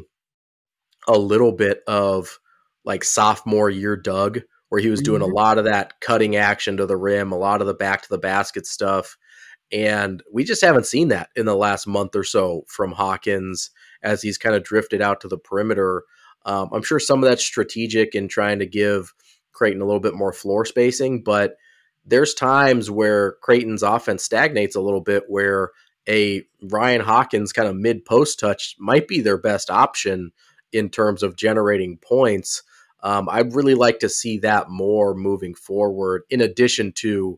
a little bit of like sophomore year Doug, where he was doing a lot of that cutting action to the rim, a lot of the back to the basket stuff. And we just haven't seen that in the last month or so from Hawkins as he's kind of drifted out to the perimeter. I'm sure some of that's strategic in trying to give Creighton a little bit more floor spacing, but there's times where Creighton's offense stagnates a little bit, where a Ryan Hawkins kind of mid-post touch might be their best option in terms of generating points. I'd really like to see that more moving forward, in addition to,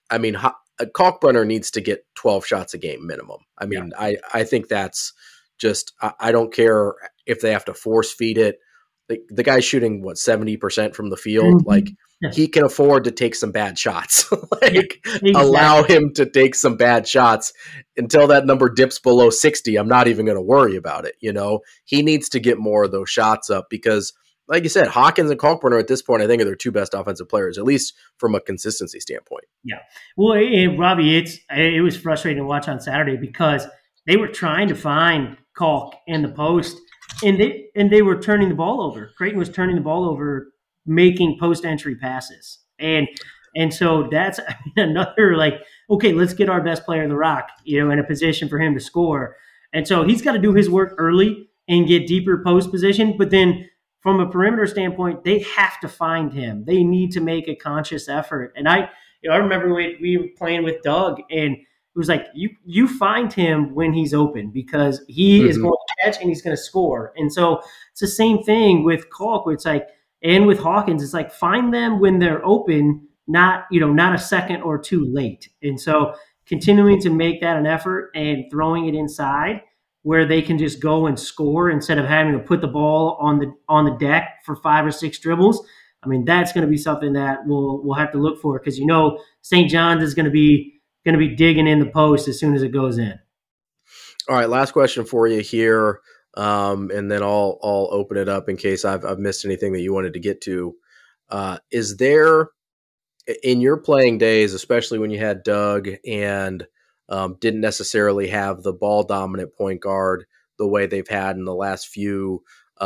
Kalkbrenner needs to get 12 shots a game minimum. I think that's just, I don't care if they have to force feed it. The guy's shooting 70% from the field. He can afford to take some bad shots. Exactly. Allow him to take some bad shots until that number dips below 60. I'm not even going to worry about it. He needs to get more of those shots up, because like you said, Hawkins and Kalkbrenner at this point, I think, are their 2 best offensive players, at least from a consistency standpoint. Yeah. Well, Robbie, it was frustrating to watch on Saturday, because they were trying to find Kalk in the post, and they were turning the ball over. Creighton was turning the ball over, making post entry passes. And so that's another, okay, let's get our best player, the Rock, in a position for him to score. And so he's got to do his work early and get deeper post position, but then from a perimeter standpoint, they have to find him. They need to make a conscious effort. And I remember we were playing with Doug, and it was like, you find him when he's open, because he is going to catch and he's going to score. And so it's the same thing with Kalk, where it's like, and with Hawkins, it's like, find them when they're open, not a second or 2 late. And so continuing to make that an effort and throwing it inside where they can just go and score instead of having to put the ball on the deck for 5 or 6 dribbles. I mean, that's going to be something that we'll have to look for, because St. John's is going to be digging in the post as soon as it goes in. All right, last question for you here, and then I'll open it up in case I've missed anything that you wanted to get to. Is there, in your playing days, especially when you had Doug and didn't necessarily have the ball dominant point guard the way they've had in the last few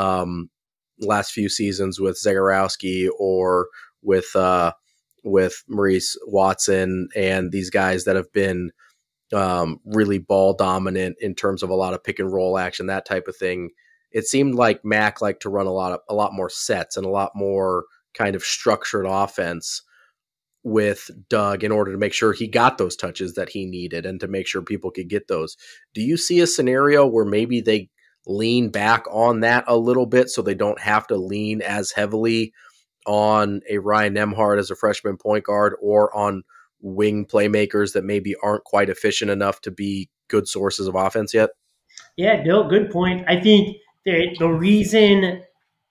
seasons with Zagorowski or with Maurice Watson and these guys that have been really ball dominant in terms of a lot of pick and roll action, that type of thing? It seemed like Mac liked to run a lot more sets and a lot more kind of structured offense with Doug in order to make sure he got those touches that he needed and to make sure people could get those. Do you see a scenario where maybe they lean back on that a little bit so they don't have to lean as heavily on a Ryan Nembhard as a freshman point guard or on wing playmakers that maybe aren't quite efficient enough to be good sources of offense yet? Yeah, no, good point. I think the reason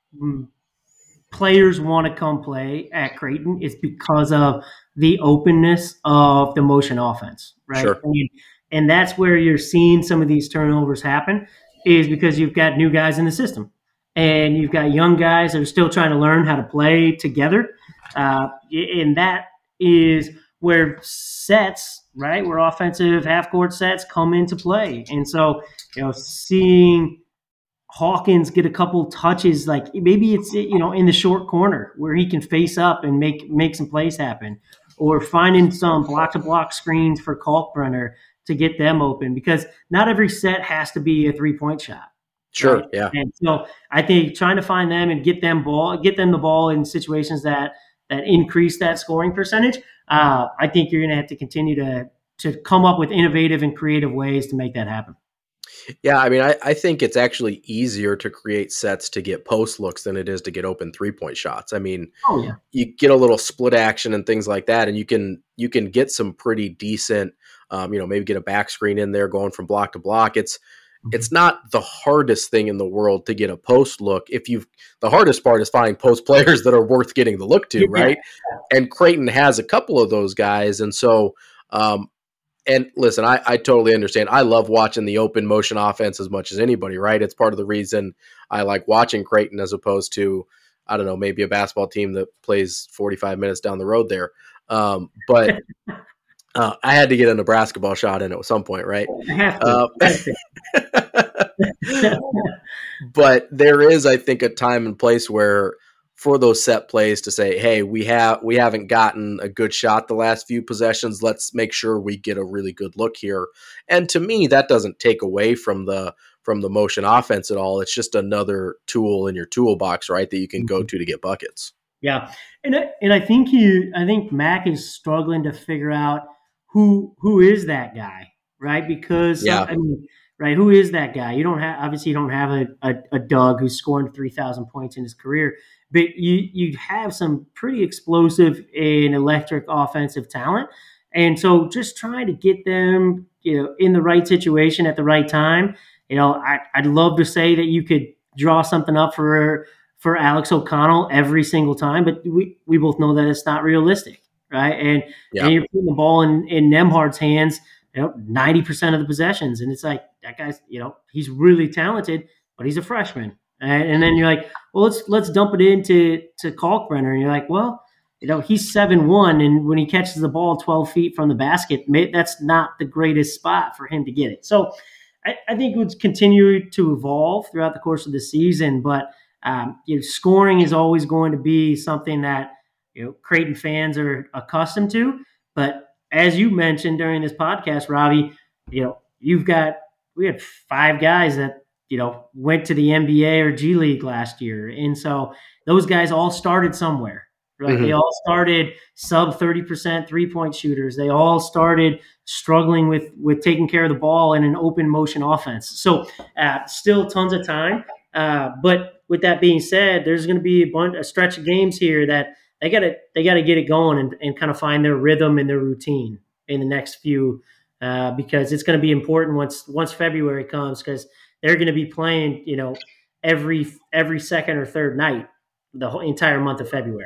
players want to come play at Creighton is because of the openness of the motion offense, right? Sure. And that's where you're seeing some of these turnovers happen, is because you've got new guys in the system and you've got young guys that are still trying to learn how to play together. And that is where sets, right, where offensive half-court sets come into play. And so, seeing Hawkins get a couple touches, like maybe it's in the short corner where he can face up and make some plays happen, or finding some block-to-block screens for Kalkbrenner to get them open, because not every set has to be a 3-point shot. Sure, right? yeah. And so I think trying to find them and get them the ball in situations that increase that scoring percentage, I think you're going to have to continue to come up with innovative and creative ways to make that happen. Yeah, I mean, I think it's actually easier to create sets to get post looks than it is to get open 3-point shots. I mean, you get a little split action and things like that, and you can get some pretty decent, maybe get a back screen in there going from block to block. It's not the hardest thing in the world to get a post look. The hardest part is finding post players that are worth getting the look to, right? And Creighton has a couple of those guys, and so. And listen, I totally understand. I love watching the open motion offense as much as anybody, right? It's part of the reason I like watching Creighton as opposed to, I don't know, maybe a basketball team that plays 45 minutes down the road there. But I had to get a Nebraska ball shot in at some point, right? I have to. But there is, I think, a time and place where for those set plays to say, hey, we haven't gotten a good shot the last few possessions. Let's make sure we get a really good look here. And to me, that doesn't take away from the motion offense at all. It's just another tool in your toolbox, right, that you can go to get buckets. Yeah, and I think Mac is struggling to figure out who is that guy, right? Because right, who is that guy? You don't have a Doug who's scoring 3,000 points in his career. But you have some pretty explosive and electric offensive talent. And so just trying to get them, in the right situation at the right time. I'd love to say that you could draw something up for Alex O'Connell every single time, but we both know that it's not realistic, right? And you're putting the ball in Nembhard's hands, 90% of the possessions. And it's like, that guy's, he's really talented, but he's a freshman. And then you're like, well, let's dump it into Kalkbrenner. And you're like, well, he's 7'1", and when he catches the ball 12 feet from the basket, that's not the greatest spot for him to get it. So I think it would continue to evolve throughout the course of the season. But scoring is always going to be something that Creighton fans are accustomed to. But as you mentioned during this podcast, Robbie, we had 5 guys that went to the NBA or G League last year. And so those guys all started somewhere, right? Mm-hmm. They all started sub 30% 3-point shooters. They all started struggling with taking care of the ball in an open motion offense. So still tons of time. But with that being said, there's going to be a stretch of games here that they got to get it going and kind of find their rhythm and their routine in the next few because it's going to be important once February comes, because they're going to be playing, every second or third night the whole entire month of February.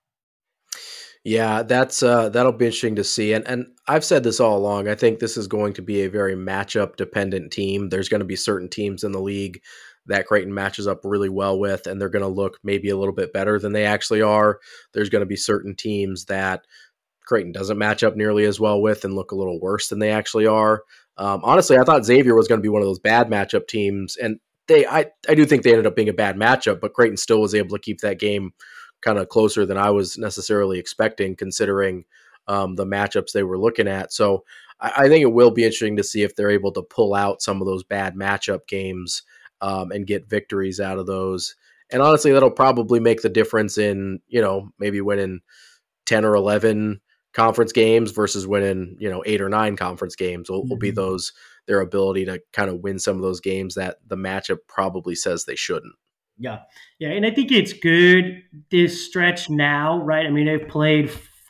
Yeah, that'll be interesting to see. And I've said this all along. I think this is going to be a very matchup dependent team. There's going to be certain teams in the league that Creighton matches up really well with, and they're going to look maybe a little bit better than they actually are. There's going to be certain teams that Creighton doesn't match up nearly as well with and look a little worse than they actually are. Honestly, I thought Xavier was going to be one of those bad matchup teams, and I do think they ended up being a bad matchup, but Creighton still was able to keep that game kind of closer than I was necessarily expecting, considering the matchups they were looking at. So I think it will be interesting to see if they're able to pull out some of those bad matchup games and get victories out of those. And honestly, that'll probably make the difference in, maybe winning 10 or 11 conference games versus winning, 8 or 9 conference games will be their ability to kind of win some of those games that the matchup probably says they shouldn't. Yeah. And I think it's good this stretch now, right? I mean, they've played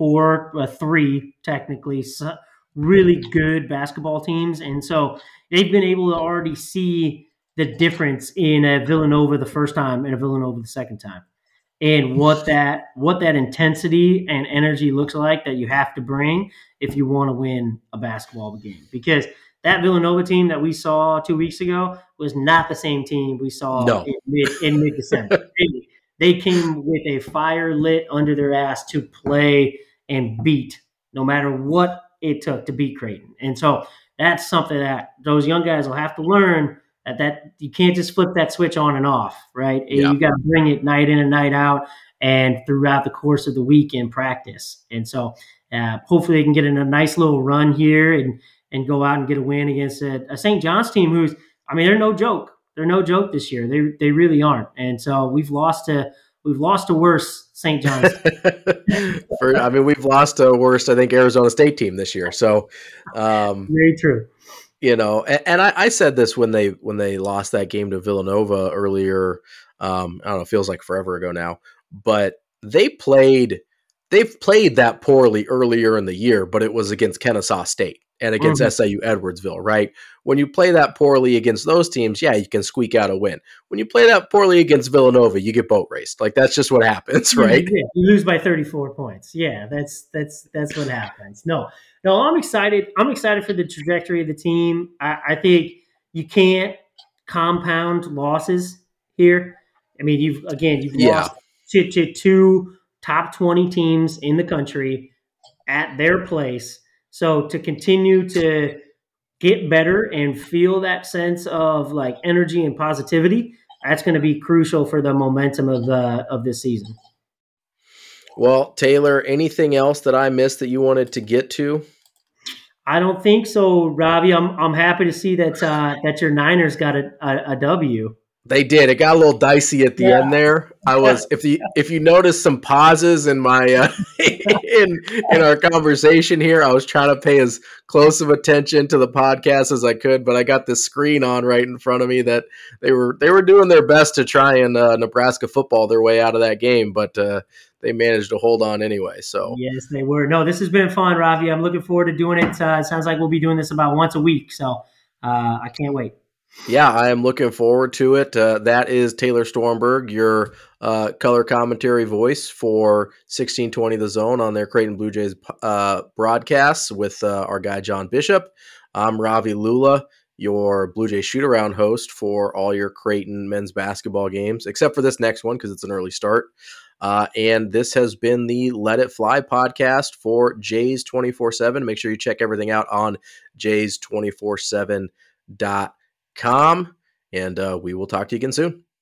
3 technically really good basketball teams, and so they've been able to already see the difference in a Villanova the first time and a Villanova the second time, and what that intensity and energy looks like that you have to bring if you want to win a basketball game. Because that Villanova team that we saw 2 weeks ago was not the same team we saw in mid-December. They came with a fire lit under their ass to play and beat, no matter what it took to beat Creighton. And so that's something that those young guys will have to learn, that you can't just flip that switch on and off, right? Yeah. You got to bring it night in and night out and throughout the course of the week in practice. And so hopefully they can get in a nice little run here and go out and get a win against a St. John's team who's, I mean, they're no joke. They're no joke this year. They really aren't. And so we've lost to worse St. John's. We've lost to worse, I think, Arizona State team this year. So very true. And I said this when they lost that game to Villanova earlier. I don't know, it feels like forever ago now, but they've played that poorly earlier in the year, but it was against Kennesaw State and against SIU Edwardsville, right? When you play that poorly against those teams, yeah, you can squeak out a win. When you play that poorly against Villanova, you get boat raced. Like, that's just what happens, right? Yeah, you lose by 34 points. Yeah, that's what happens. No, I'm excited. I'm excited for the trajectory of the team. I think you can't compound losses here. I mean, you've lost to 2 top 20 teams in the country at their place. So to continue to get better and feel that sense of like energy and positivity, that's going to be crucial for the momentum of this season. Well, Taylor, anything else that I missed that you wanted to get to? I don't think so, Ravi. I'm happy to see that your Niners got a W. They did. It got a little dicey at the end there. I was, if you notice some pauses in my in our conversation here, I was trying to pay as close of attention to the podcast as I could, but I got this screen on right in front of me that they were doing their best to try and Nebraska football their way out of that game, but they managed to hold on anyway. So yes, they were. No, this has been fun, Ravi. I'm looking forward to doing it. It sounds like we'll be doing this about once a week, so I can't wait. Yeah, I am looking forward to it. That is Taylor Stormberg, your color commentary voice for 1620 The Zone on their Creighton Blue Jays broadcasts with our guy John Bishop. I'm Ravi Lula, your Blue Jays shoot-around host for all your Creighton men's basketball games, except for this next one because it's an early start. And this has been the Let It Fly podcast for Jays 24/7. Make sure you check everything out on jays247.com. And we will talk to you again soon.